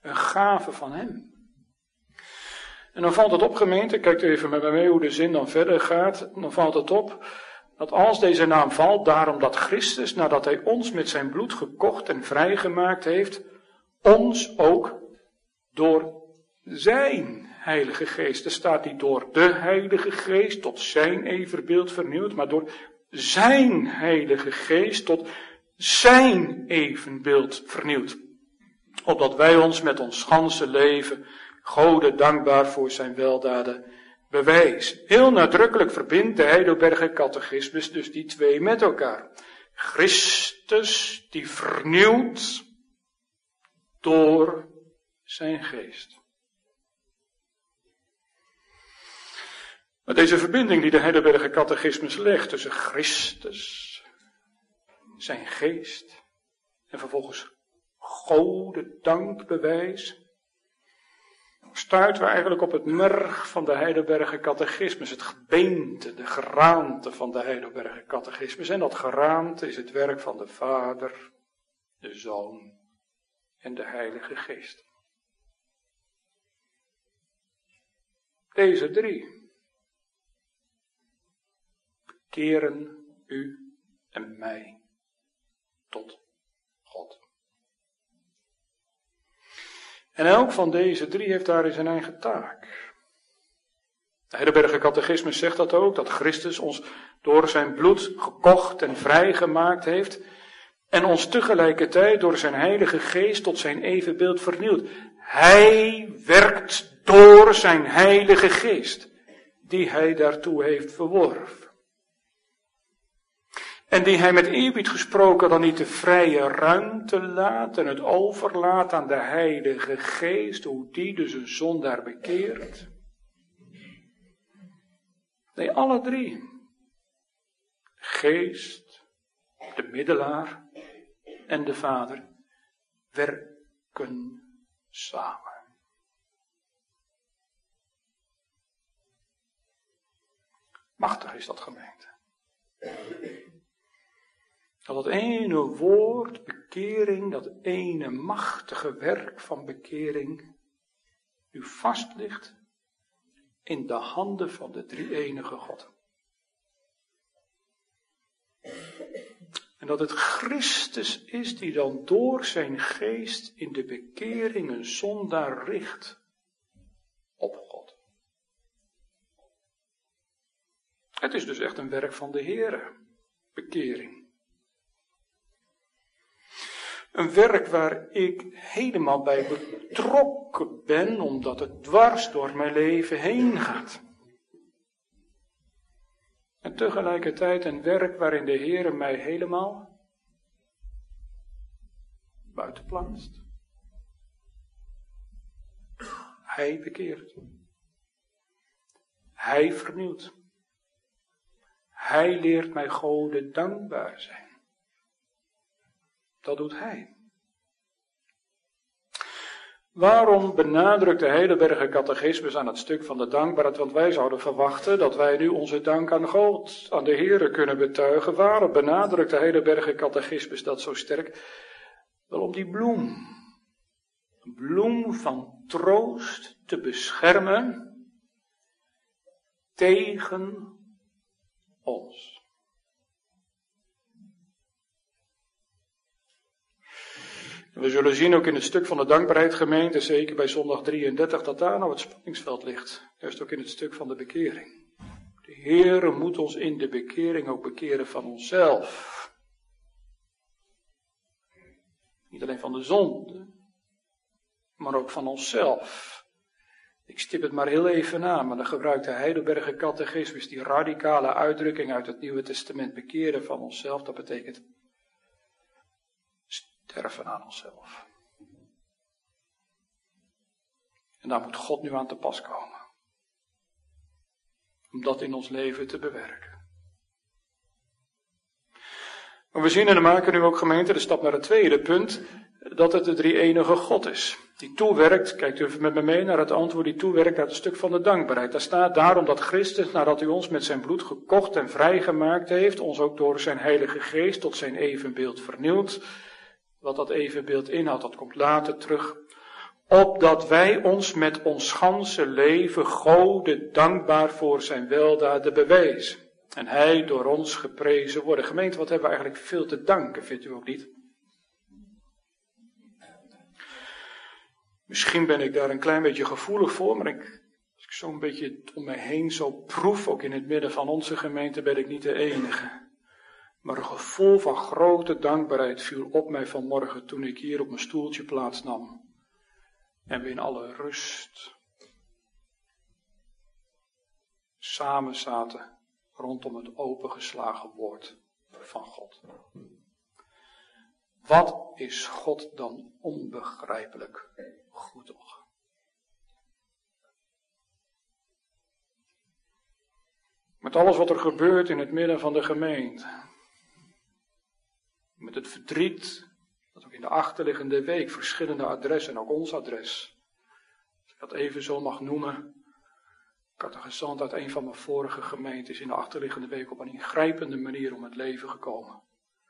Een gave van hem. En dan valt het op, gemeente, kijkt u even met me mee hoe de zin dan verder gaat. Dan valt het op dat als deze naam valt, daarom dat Christus, nadat hij ons met zijn bloed gekocht en vrijgemaakt heeft, ons ook door zijn Heilige Geest. Er staat niet door de Heilige Geest tot zijn evenbeeld vernieuwd, maar door zijn Heilige Geest tot zijn evenbeeld vernieuwd. Opdat wij ons met ons ganse leven Gode dankbaar voor zijn weldaden bewijzen. Heel nadrukkelijk verbindt de Heidelberger Catechismus dus die twee met elkaar. Christus die vernieuwt door zijn geest. Maar deze verbinding die de Heidelberger Catechismus legt tussen Christus, zijn geest en vervolgens Gode dankbewijs, stuiten we eigenlijk op het merg van de Heidelberger Catechismus, het gebeente, de geraamte van de Heidelberger Catechismus. En dat geraamte is het werk van de Vader, de Zoon en de Heilige Geest. Deze drie bekeren u en mij tot God. En elk van deze drie heeft daarin zijn eigen taak. De Heidelberger Catechismus zegt dat ook, dat Christus ons door zijn bloed gekocht en vrijgemaakt heeft en ons tegelijkertijd door zijn Heilige Geest tot zijn evenbeeld vernieuwt. Hij werkt door zijn Heilige Geest, die hij daartoe heeft verworven. En die hij met eerbied gesproken dan niet de vrije ruimte laat en het overlaat aan de Heilige Geest, hoe die dus een zondaar bekeert. Nee, alle drie. De Geest, de middelaar en de Vader werken samen. Machtig is dat, gemeente. Dat dat ene woord, bekering, dat ene machtige werk van bekering, u vast ligt in de handen van de drie-enige God. En dat het Christus is die dan door zijn geest in de bekering een zondaar richt op God. Het is dus echt een werk van de Heere, bekering. Een werk waar ik helemaal bij betrokken ben, omdat het dwars door mijn leven heen gaat. En tegelijkertijd een werk waarin de Heere mij helemaal buiten plaatst. Hij bekeert. Hij vernieuwt. Hij leert mij Gode dankbaar zijn. Dat doet hij. Waarom benadrukt de Heidelberger Catechismus aan het stuk van de dankbaarheid? Want wij zouden verwachten dat wij nu onze dank aan God, aan de Heere kunnen betuigen. Waarom benadrukt de Heidelberger Catechismus dat zo sterk? Wel om die bloem, een bloem van troost te beschermen tegen ons. We zullen zien ook in het stuk van de dankbaarheid, gemeente, zeker bij zondag drieëndertig, dat daar nou het spanningsveld ligt. Juist ook in het stuk van de bekering. De Heere moet ons in de bekering ook bekeren van onszelf. Niet alleen van de zonde, maar ook van onszelf. Ik stip het maar heel even aan, maar dan gebruikt de Heidelberger Catechismus die radicale uitdrukking uit het Nieuwe Testament, bekeren van onszelf. Dat betekent sterven aan onszelf. En daar moet God nu aan te pas komen. Om dat in ons leven te bewerken. Maar we zien en we maken nu ook, gemeente, de stap naar het tweede punt, dat het de drie-enige God is. Die toewerkt, kijkt u even met me mee naar het antwoord, die toewerkt uit het stuk van de dankbaarheid. Daar staat daarom dat Christus, nadat u ons met zijn bloed gekocht en vrijgemaakt heeft, ons ook door zijn Heilige Geest tot zijn evenbeeld vernieuwt. Wat dat evenbeeld inhoudt, dat komt later terug. opdat wij ons met ons ganse leven Gode dankbaar voor zijn weldaden bewijzen. En hij door ons geprezen worden. Gemeente, wat hebben we eigenlijk veel te danken, vindt u ook niet? Misschien ben ik daar een klein beetje gevoelig voor, maar ik, als ik zo'n beetje om me heen zo proef, ook in het midden van onze gemeente, ben ik niet de enige. Maar een gevoel van grote dankbaarheid viel op mij vanmorgen toen ik hier op mijn stoeltje plaatsnam. En we in alle rust samen zaten rondom het opengeslagen woord van God. Wat is God dan onbegrijpelijk goed toch? Met alles wat er gebeurt in het midden van de gemeente. Met het verdriet, dat ook in de achterliggende week verschillende adressen, en ook ons adres. Als ik dat even zo mag noemen. Ik had een gezant uit een van mijn vorige gemeentes in de achterliggende week op een ingrijpende manier om het leven gekomen.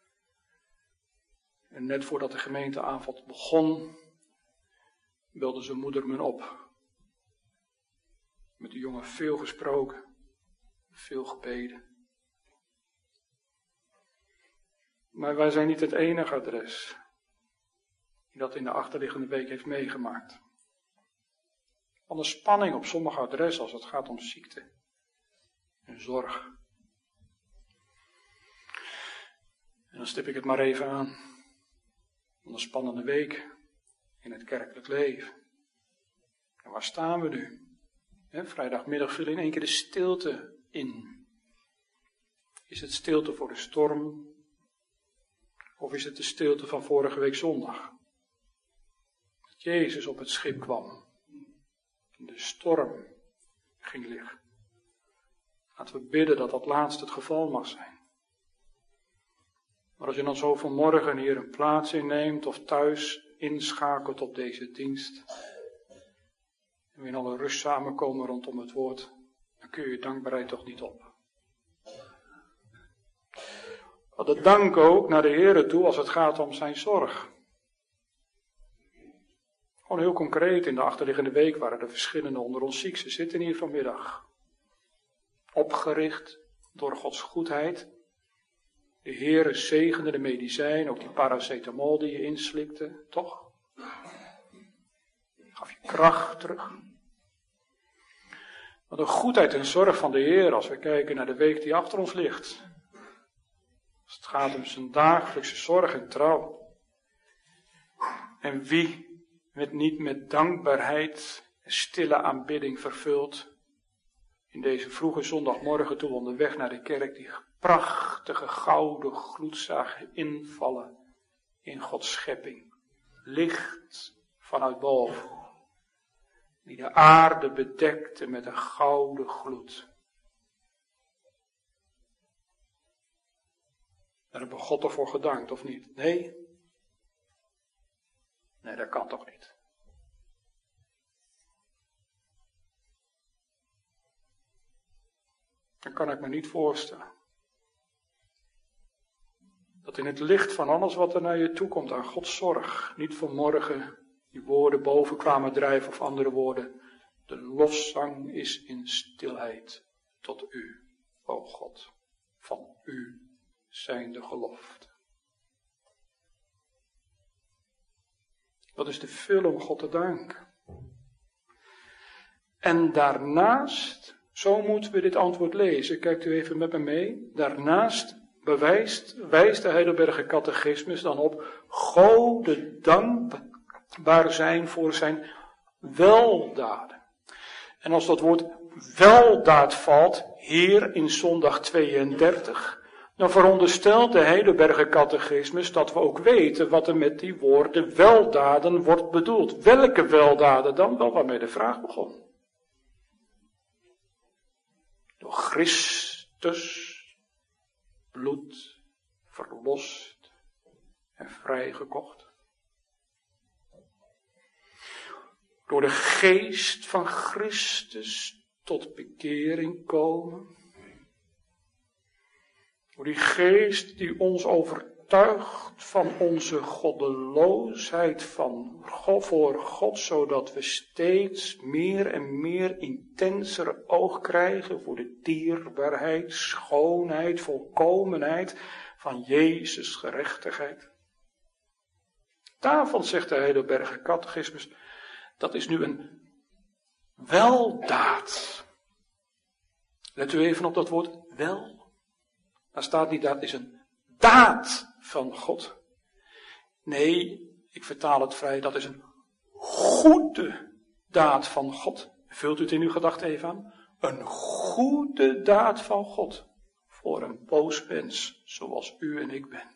En net voordat de gemeenteavond begon, belde zijn moeder me op. Met de jongen veel gesproken, veel gebeden. Maar wij zijn niet het enige adres die dat in de achterliggende week heeft meegemaakt. Van een spanning op sommige adressen als het gaat om ziekte en zorg. En dan stip ik het maar even aan. Van een spannende week in het kerkelijk leven. En waar staan we nu? He, vrijdagmiddag viel in één keer de stilte in. Is het stilte voor de storm? Of is het de stilte van vorige week zondag? Dat Jezus op het schip kwam. En de storm ging liggen. Laten we bidden dat dat laatst het geval mag zijn. Maar als je dan zo vanmorgen hier een plaats inneemt of thuis inschakelt op deze dienst. En we in alle rust samenkomen rondom het woord. Dan kun je je dankbaarheid toch niet op. Dat dank ook naar de Heere toe als het gaat om zijn zorg. Gewoon heel concreet, in de achterliggende week waren er verschillende onder ons ziek. Ze zitten hier vanmiddag. Opgericht door Gods goedheid. De Heere zegende de medicijn, ook die paracetamol die je inslikte, toch? Gaf je kracht terug. Wat een goedheid en zorg van de Heer als we kijken naar de week die achter ons ligt. Als het gaat om zijn dagelijkse zorg en trouw. En wie werd niet met dankbaarheid en stille aanbidding vervuld. In deze vroege zondagmorgen toen we onderweg naar de kerk die prachtige gouden gloed zagen invallen in Gods schepping. Licht vanuit boven. Die de aarde bedekte met een gouden gloed. Daar hebben we God ervoor gedankt, of niet? Nee? Nee, dat kan toch niet. Dat kan ik me niet voorstellen. Dat in het licht van alles wat er naar je toe komt aan Gods zorg, niet vanmorgen die woorden boven kwamen drijven of andere woorden. De lofzang is in stilheid tot u, o God, van u zijn de geloften. Wat is te veel om God te danken. En daarnaast, zo moeten we dit antwoord lezen, kijkt u even met me mee, daarnaast bewijst, wijst de Heidelberger Catechismus dan op Gode dankbaar zijn voor zijn weldaden. En als dat woord weldaad valt, hier in zondag tweeëndertig, dan veronderstelt de Heidelberger Catechismus dat we ook weten wat er met die woorden weldaden wordt bedoeld. Welke weldaden dan? Wel waarmee de vraag begon. Door Christus bloed verlost en vrijgekocht. Door de geest van Christus tot bekering komen. Door die geest die ons overtuigt getuigt van onze goddeloosheid van God, voor God, zodat we steeds meer en meer intenser oog krijgen voor de dierbaarheid, schoonheid, volkomenheid van Jezus' gerechtigheid. Daarvan zegt de Heidelberger Catechismus, dat is nu een weldaad. Let u even op dat woord wel. Daar staat niet dat is een daad van God. Nee, ik vertaal het vrij, dat is een goede daad van God. Vult u het in uw gedachten even aan? Een goede daad van God voor een boos mens zoals u en ik ben.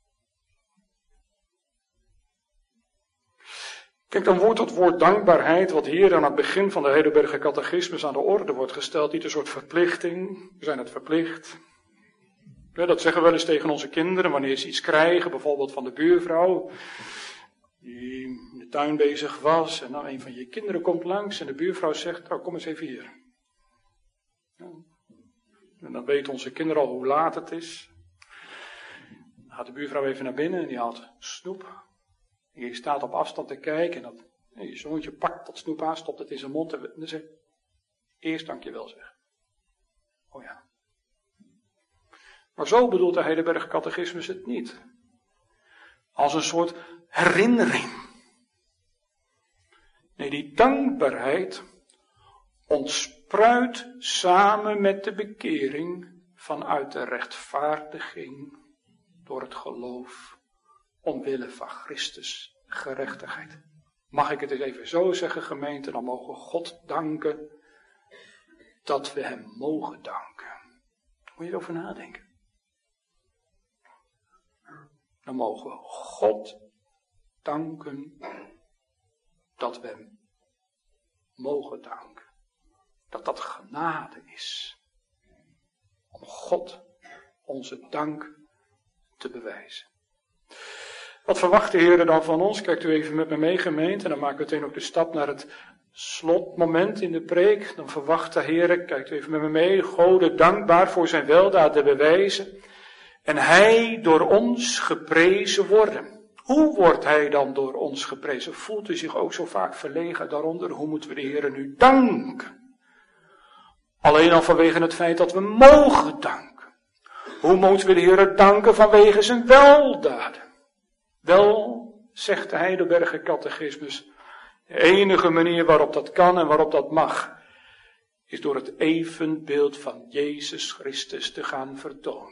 Kijk, dan wordt dat woord dankbaarheid, wat hier aan het begin van de Heidelberger Catechismus aan de orde wordt gesteld, niet een soort verplichting. We zijn het verplicht. Ja, dat zeggen we wel eens tegen onze kinderen, wanneer ze iets krijgen, bijvoorbeeld van de buurvrouw, die in de tuin bezig was, en dan een van je kinderen komt langs en de buurvrouw zegt, oh, kom eens even hier. Ja. En dan weten onze kinderen al hoe laat het is. Dan gaat de buurvrouw even naar binnen en die haalt snoep. En je staat op afstand te kijken en, dat, en je zoontje pakt dat snoep aan, stopt het in zijn mond en dan zegt, eerst dankjewel zeg. Oh ja. Maar zo bedoelt de Heidelberger Catechismus het niet. Als een soort herinnering. Nee, die dankbaarheid ontspruit samen met de bekering vanuit de rechtvaardiging door het geloof omwille van Christus gerechtigheid. Mag ik het eens even zo zeggen, gemeente, dan mogen we God danken dat we hem mogen danken. Moet je erover nadenken. Dan mogen we God danken dat we hem mogen danken. Dat dat genade is. Om God onze dank te bewijzen. Wat verwacht de Heer dan van ons? Kijkt u even met me mee, gemeente. En dan maken we meteen ook de stap naar het slotmoment in de preek. Dan verwacht de Heer, kijkt u even met me mee, God dankbaar voor zijn weldaad te bewijzen. En hij door ons geprezen worden. Hoe wordt hij dan door ons geprezen? Voelt u zich ook zo vaak verlegen daaronder? Hoe moeten we de Heer nu danken? Alleen al vanwege het feit dat we mogen danken. Hoe moeten we de Heer danken vanwege zijn weldaden? Wel, zegt de Heidelberger Catechismus, de enige manier waarop dat kan en waarop dat mag, is door het evenbeeld van Jezus Christus te gaan vertonen.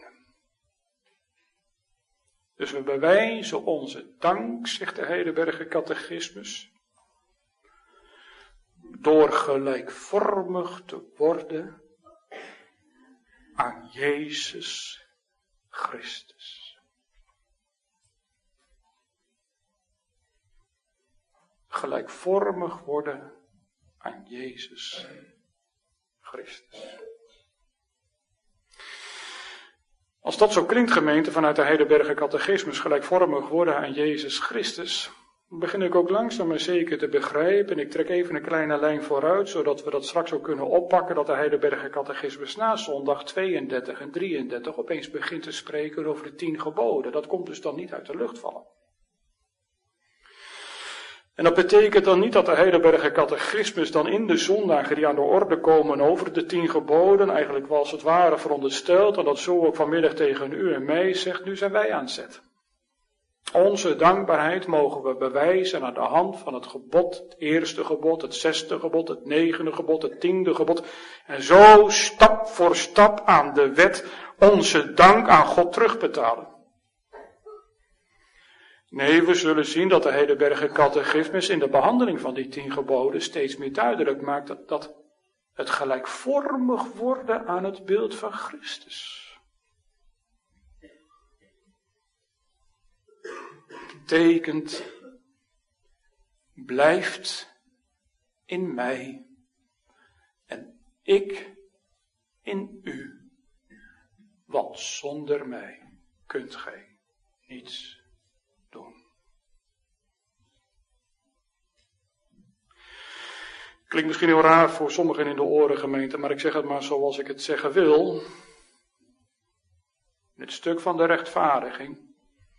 Dus we bewijzen onze dank, zegt de Heidelberger Catechismus, door gelijkvormig te worden aan Jezus Christus. Gelijkvormig worden aan Jezus Christus. Als dat zo klinkt, gemeente, vanuit de Heidelberger Catechismus, gelijkvormig worden aan Jezus Christus, begin ik ook langzaam maar zeker te begrijpen. Ik trek even een kleine lijn vooruit, zodat we dat straks ook kunnen oppakken, dat de Heidelberger Catechismus na zondag tweeëndertig en drieëndertig opeens begint te spreken over de tien geboden. Dat komt dus dan niet uit de lucht vallen. En dat betekent dan niet dat de Heidelberger Catechismus dan in de zondagen die aan de orde komen over de tien geboden, eigenlijk wel als het ware veronderstelt, en dat zo ook vanmiddag tegen u en mij zegt, nu zijn wij aan zet. Onze dankbaarheid mogen we bewijzen aan de hand van het gebod, het eerste gebod, het zesde gebod, het negende gebod, het tiende gebod. En zo stap voor stap aan de wet onze dank aan God terugbetalen. Nee, we zullen zien dat de Heidelberger Catechismus in de behandeling van die tien geboden steeds meer duidelijk maakt dat, dat het gelijkvormig worden aan het beeld van Christus betekent, blijft in mij en ik in u, want zonder mij kunt gij niets doen. Klinkt misschien heel raar voor sommigen in de oren, gemeente, maar ik zeg het maar zoals ik het zeggen wil. In het stuk van de rechtvaardiging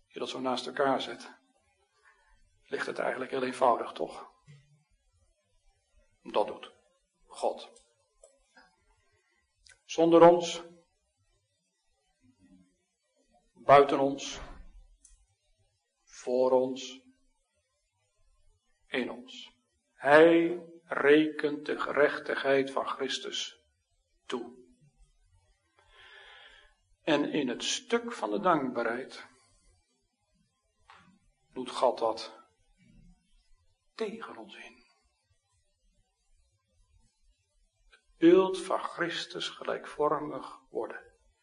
je dat zo naast elkaar zet, ligt het eigenlijk heel eenvoudig, toch? Dat doet God. Zonder ons, buiten ons, voor ons, in ons. Hij rekent de gerechtigheid van Christus toe. En in het stuk van de dankbaarheid doet God dat tegen ons in. Het beeld van Christus gelijkvormig worden.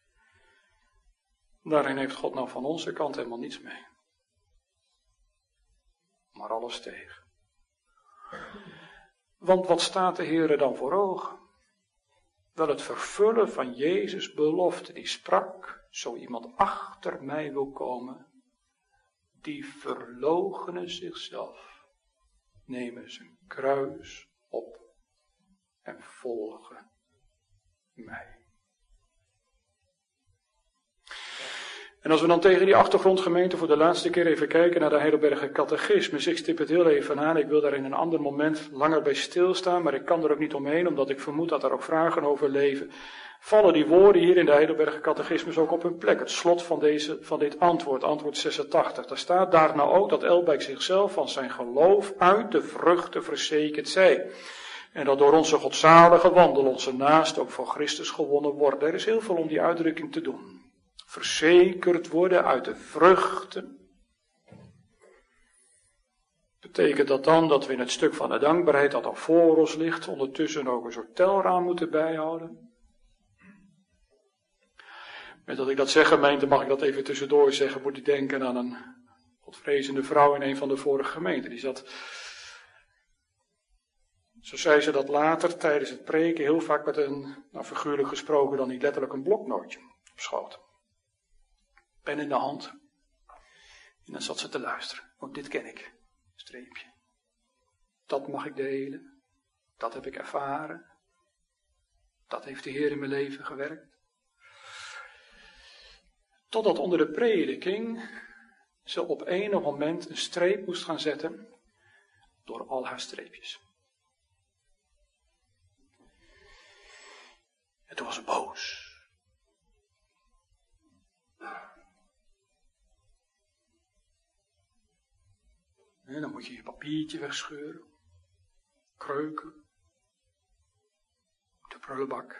Daarin heeft God nou van onze kant helemaal niets mee. Maar alles tegen. Want wat staat de Heere dan voor ogen? Wel het vervullen van Jezus' belofte, die sprak, zo iemand achter mij wil komen, die verloochenen zichzelf, nemen zijn kruis op en volgen mij. En als we dan tegen die achtergrondgemeente voor de laatste keer even kijken naar de Heidelberger Catechismus, ik stip het heel even aan, ik wil daar in een ander moment langer bij stilstaan, maar ik kan er ook niet omheen, omdat ik vermoed dat er ook vragen over leven. Vallen die woorden hier in de Heidelberger Catechismus ook op hun plek? Het slot van, deze, van dit antwoord, antwoord zesentachtig. Daar staat daarna ook dat Elbeck zichzelf van zijn geloof uit de vruchten verzekerd zij. En dat door onze godzalige wandel onze naast ook voor Christus gewonnen wordt. Er is heel veel om die uitdrukking te doen. Verzekerd worden uit de vruchten. Betekent dat dan dat we in het stuk van de dankbaarheid dat al voor ons ligt, ondertussen ook een soort telraam moeten bijhouden? Met dat ik dat zeg, gemeente, mag ik dat even tussendoor zeggen, moet ik denken aan een godvrezende vrouw in een van de vorige gemeenten. Die zat, zo zei ze dat later tijdens het preken, heel vaak met een, nou figuurlijk gesproken dan niet letterlijk, een bloknootje op schoot. Pen in de hand. En dan zat ze te luisteren. Ook dit ken ik. Streepje. Dat mag ik delen. Dat heb ik ervaren. Dat heeft de Heer in mijn leven gewerkt. Totdat onder de prediking ze op enig moment een streep moest gaan zetten door al haar streepjes. En toen was ze boos. En dan moet je je papiertje wegscheuren. Kreuken. De prullenbak.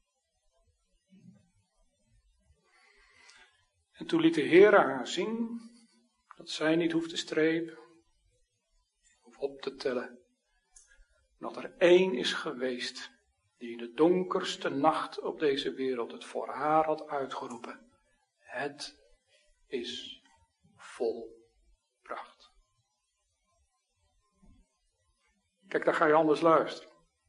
En toen liet de Heer haar zien dat zij niet hoeft te strepen of op te tellen. Dat er één is geweest die in de donkerste nacht op deze wereld het voor haar had uitgeroepen. Het is volbracht. Kijk, daar ga je anders luisteren.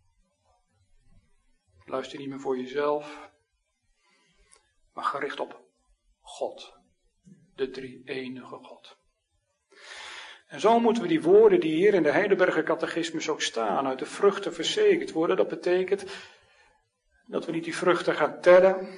Luister niet meer voor jezelf, maar gericht op God, de drie-enige God. En zo moeten we die woorden die hier in de Heidelberger Catechismus ook staan, uit de vruchten verzekerd worden. Dat betekent dat we niet die vruchten gaan tellen,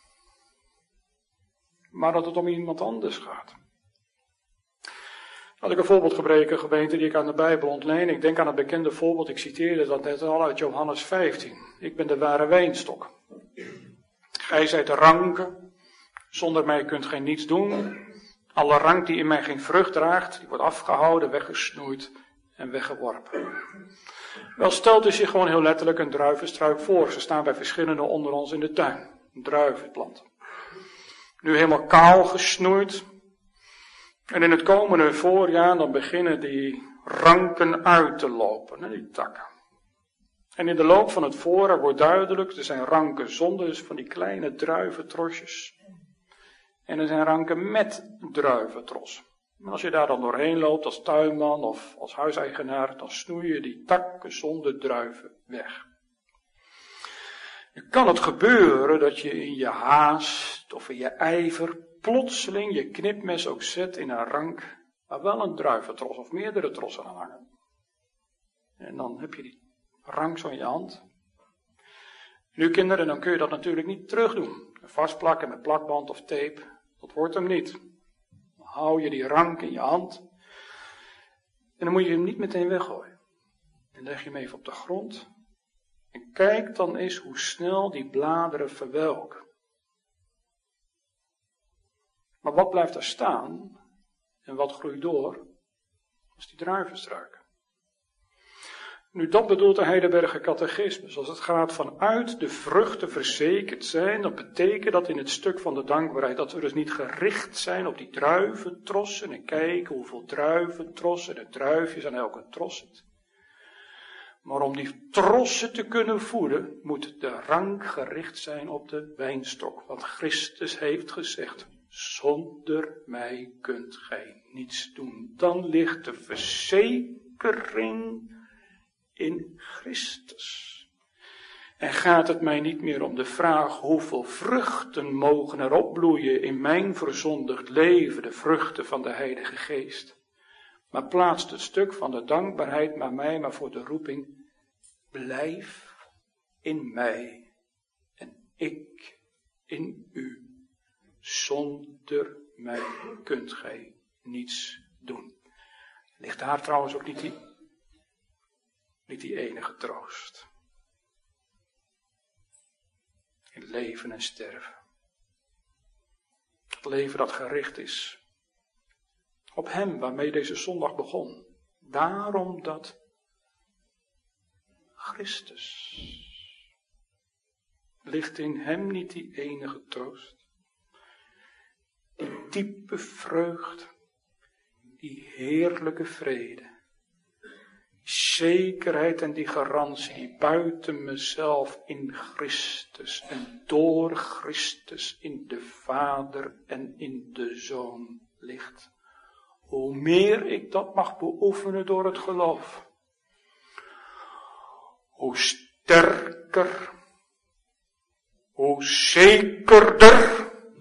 maar dat het om iemand anders gaat. Laat ik een voorbeeld gebruiken, gemeente, die ik aan de Bijbel ontleen. Ik denk aan het bekende voorbeeld, ik citeerde dat net al uit Johannes vijftien. Ik ben de ware wijnstok. Gij zijt de ranken. Zonder mij kunt gij niets doen. Alle rank die in mij geen vrucht draagt, die wordt afgehouden, weggesnoeid en weggeworpen. Wel stelt u zich gewoon heel letterlijk een druivenstruik voor. Ze staan bij verschillende onder ons in de tuin. Een druivenplant. Nu helemaal kaal gesnoeid. En in het komende voorjaar dan beginnen die ranken uit te lopen, die takken. En in de loop van het voorjaar wordt duidelijk, er zijn ranken zonder, dus van die kleine druiventrosjes. En er zijn ranken met druiventros. En als je daar dan doorheen loopt als tuinman of als huiseigenaar, dan snoei je die takken zonder druiven weg. Nu kan het gebeuren dat je in je haast of in je ijver plotseling je knipmes ook zet in een rank waar wel een druiventros of meerdere trossen aan hangen. En dan heb je die rank zo in je hand. Nu kinderen, dan kun je dat natuurlijk niet terug doen. Vastplakken met plakband of tape, dat wordt hem niet. hou je die rank in je hand. En dan moet je hem niet meteen weggooien. Dan leg je hem even op de grond. En kijk dan eens hoe snel die bladeren verwelken. Maar wat blijft daar staan en wat groeit door? Dat is die druivenstruik. Nu, dat bedoelt de Heidelberger Catechismus. Als het gaat vanuit de vruchten verzekerd zijn, dan betekent dat in het stuk van de dankbaarheid dat we dus niet gericht zijn op die druiventrossen en kijken hoeveel druiventrossen en druifjes aan elke tros zit. Maar om die trossen te kunnen voeden, moet de rank gericht zijn op de wijnstok. Want Christus heeft gezegd, zonder mij kunt gij niets doen. Dan ligt de verzekering in Christus. En gaat het mij niet meer om de vraag hoeveel vruchten mogen er opbloeien in mijn verzondigd leven, de vruchten van de Heilige Geest. Maar plaatst het stuk van de dankbaarheid maar mij maar voor de roeping, blijf in mij en ik in u. Zonder mij kunt gij niets doen. Ligt daar trouwens ook niet die, niet die enige troost. In leven en sterven. Het leven dat gericht is op hem waarmee deze zondag begon. Daarom dat Christus. Ligt in hem niet die enige troost? Die diepe vreugde, die heerlijke vrede, die zekerheid en die garantie die buiten mezelf in Christus en door Christus in de Vader en in de Zoon ligt. Hoe meer ik dat mag beoefenen door het geloof, hoe sterker, hoe zekerder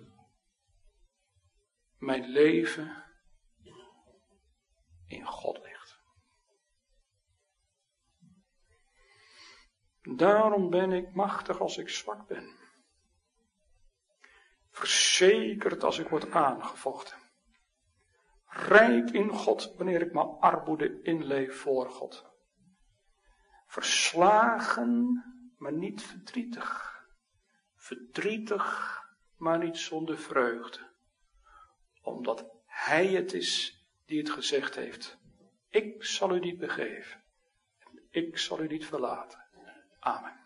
mijn leven in God ligt. Daarom ben ik machtig als ik zwak ben. Verzekerd als ik word aangevochten. Rijk in God wanneer ik mijn armoede inleef voor God. Verslagen, maar niet verdrietig. Verdrietig, maar niet zonder vreugde. Omdat Hij het is die het gezegd heeft. Ik zal u niet begeven. En ik zal u niet verlaten. Amen.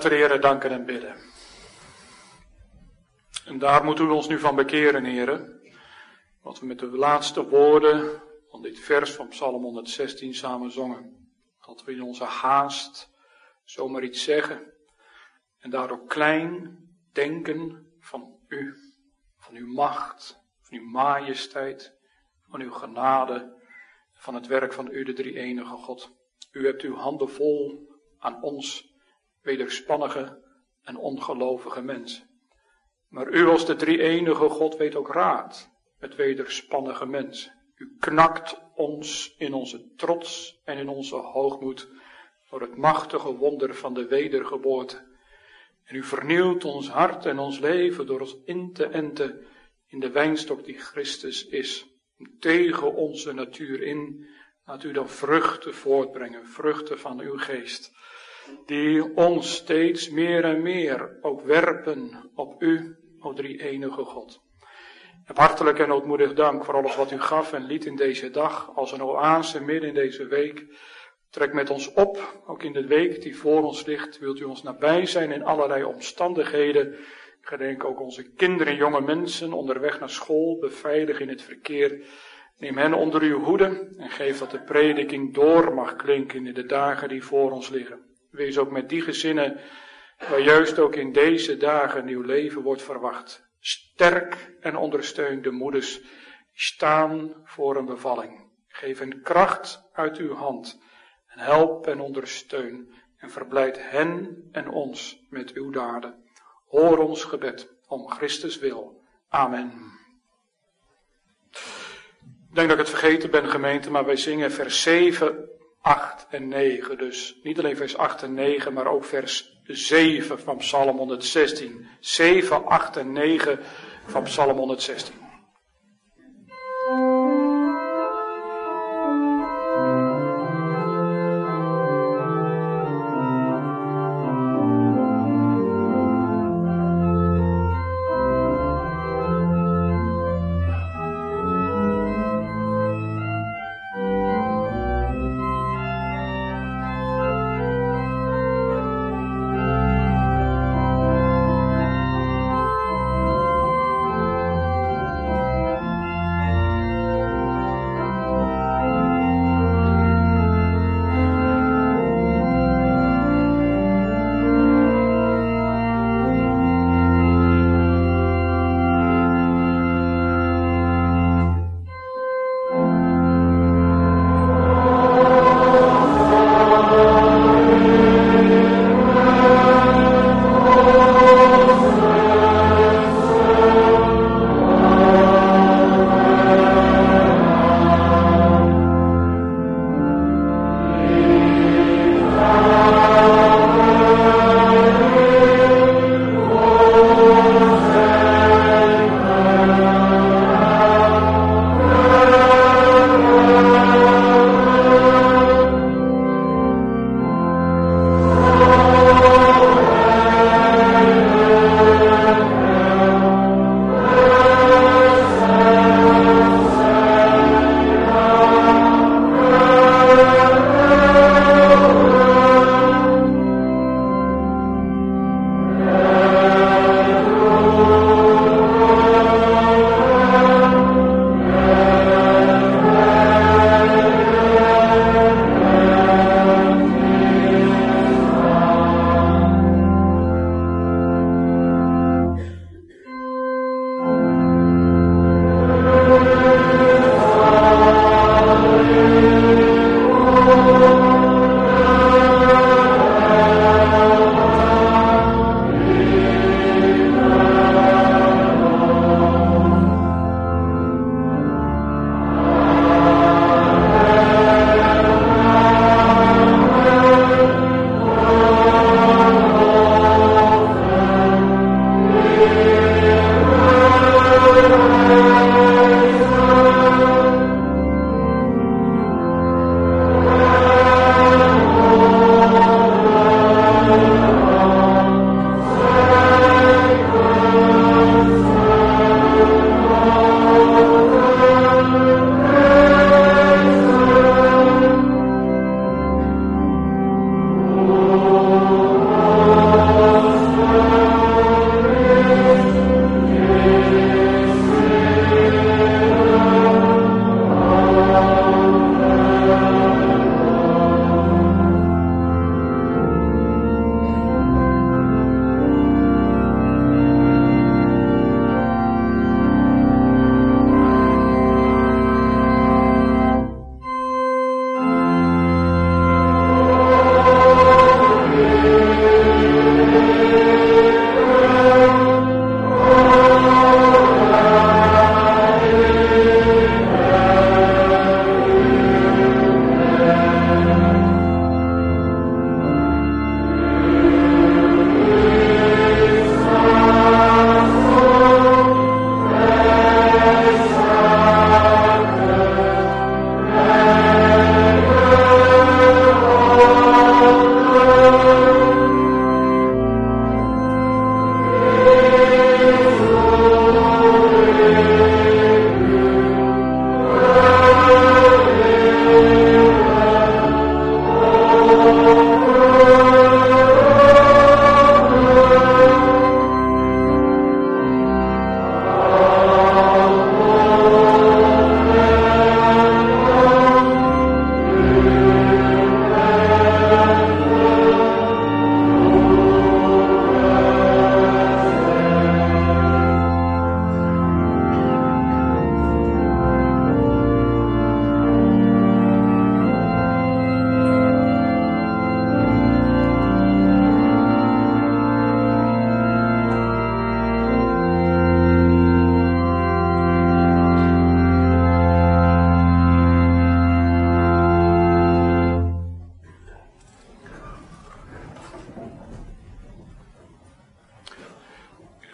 Laten we de Heere danken en bidden. En daar moeten we ons nu van bekeren, Heere. Wat we met de laatste woorden van dit vers van Psalm honderdzestien samen zongen. Dat we in onze haast zomaar iets zeggen. En daardoor klein denken van u. Van uw macht, van uw majesteit, van uw genade. Van het werk van u, de drie-enige God. U hebt uw handen vol aan ons, wederspannige en ongelovige mensen. Maar u als de drie-enige God weet ook raad met wederspannige mensen. U knakt ons in onze trots en in onze hoogmoed door het machtige wonder van de wedergeboorte. En u vernieuwt ons hart en ons leven door ons in te enten in de wijnstok die Christus is. Tegen onze natuur in, laat u dan vruchten voortbrengen, vruchten van uw geest. Die ons steeds meer en meer ook werpen op u, o drie-enige God. Heb hartelijk en ootmoedig dank voor alles wat u gaf en liet in deze dag, als een oase midden in deze week. Trek met ons op, ook in de week die voor ons ligt. Wilt u ons nabij zijn in allerlei omstandigheden. Gedenk ook onze kinderen en jonge mensen onderweg naar school, beveilig in het verkeer. Neem hen onder uw hoede en geef dat de prediking door mag klinken in de dagen die voor ons liggen. Wees ook met die gezinnen, waar juist ook in deze dagen nieuw leven wordt verwacht. Sterk en ondersteun de moeders die staan voor een bevalling. Geef hen kracht uit uw hand en help en ondersteun en verblijd hen en ons met uw daden. Hoor ons gebed om Christus wil. Amen. Ik denk dat ik het vergeten ben, gemeente, maar wij zingen vers zeven, acht en negen. Dus niet alleen vers acht en negen, maar ook vers zeven van Psalm honderdzestien. zeven, acht en negen van Psalm honderdzestien.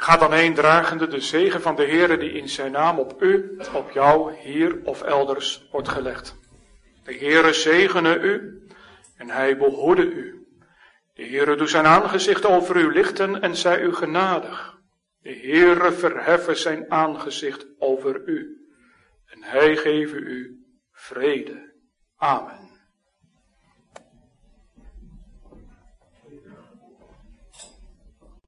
Ga dan heen dragende de zegen van de Heere die in zijn naam op u, op jou, hier of elders wordt gelegd. De Heere zegene u en hij behoede u. De Heere doet zijn aangezicht over u lichten en zij u genadig. De Heere verheffe zijn aangezicht over u en hij geven u vrede. Amen.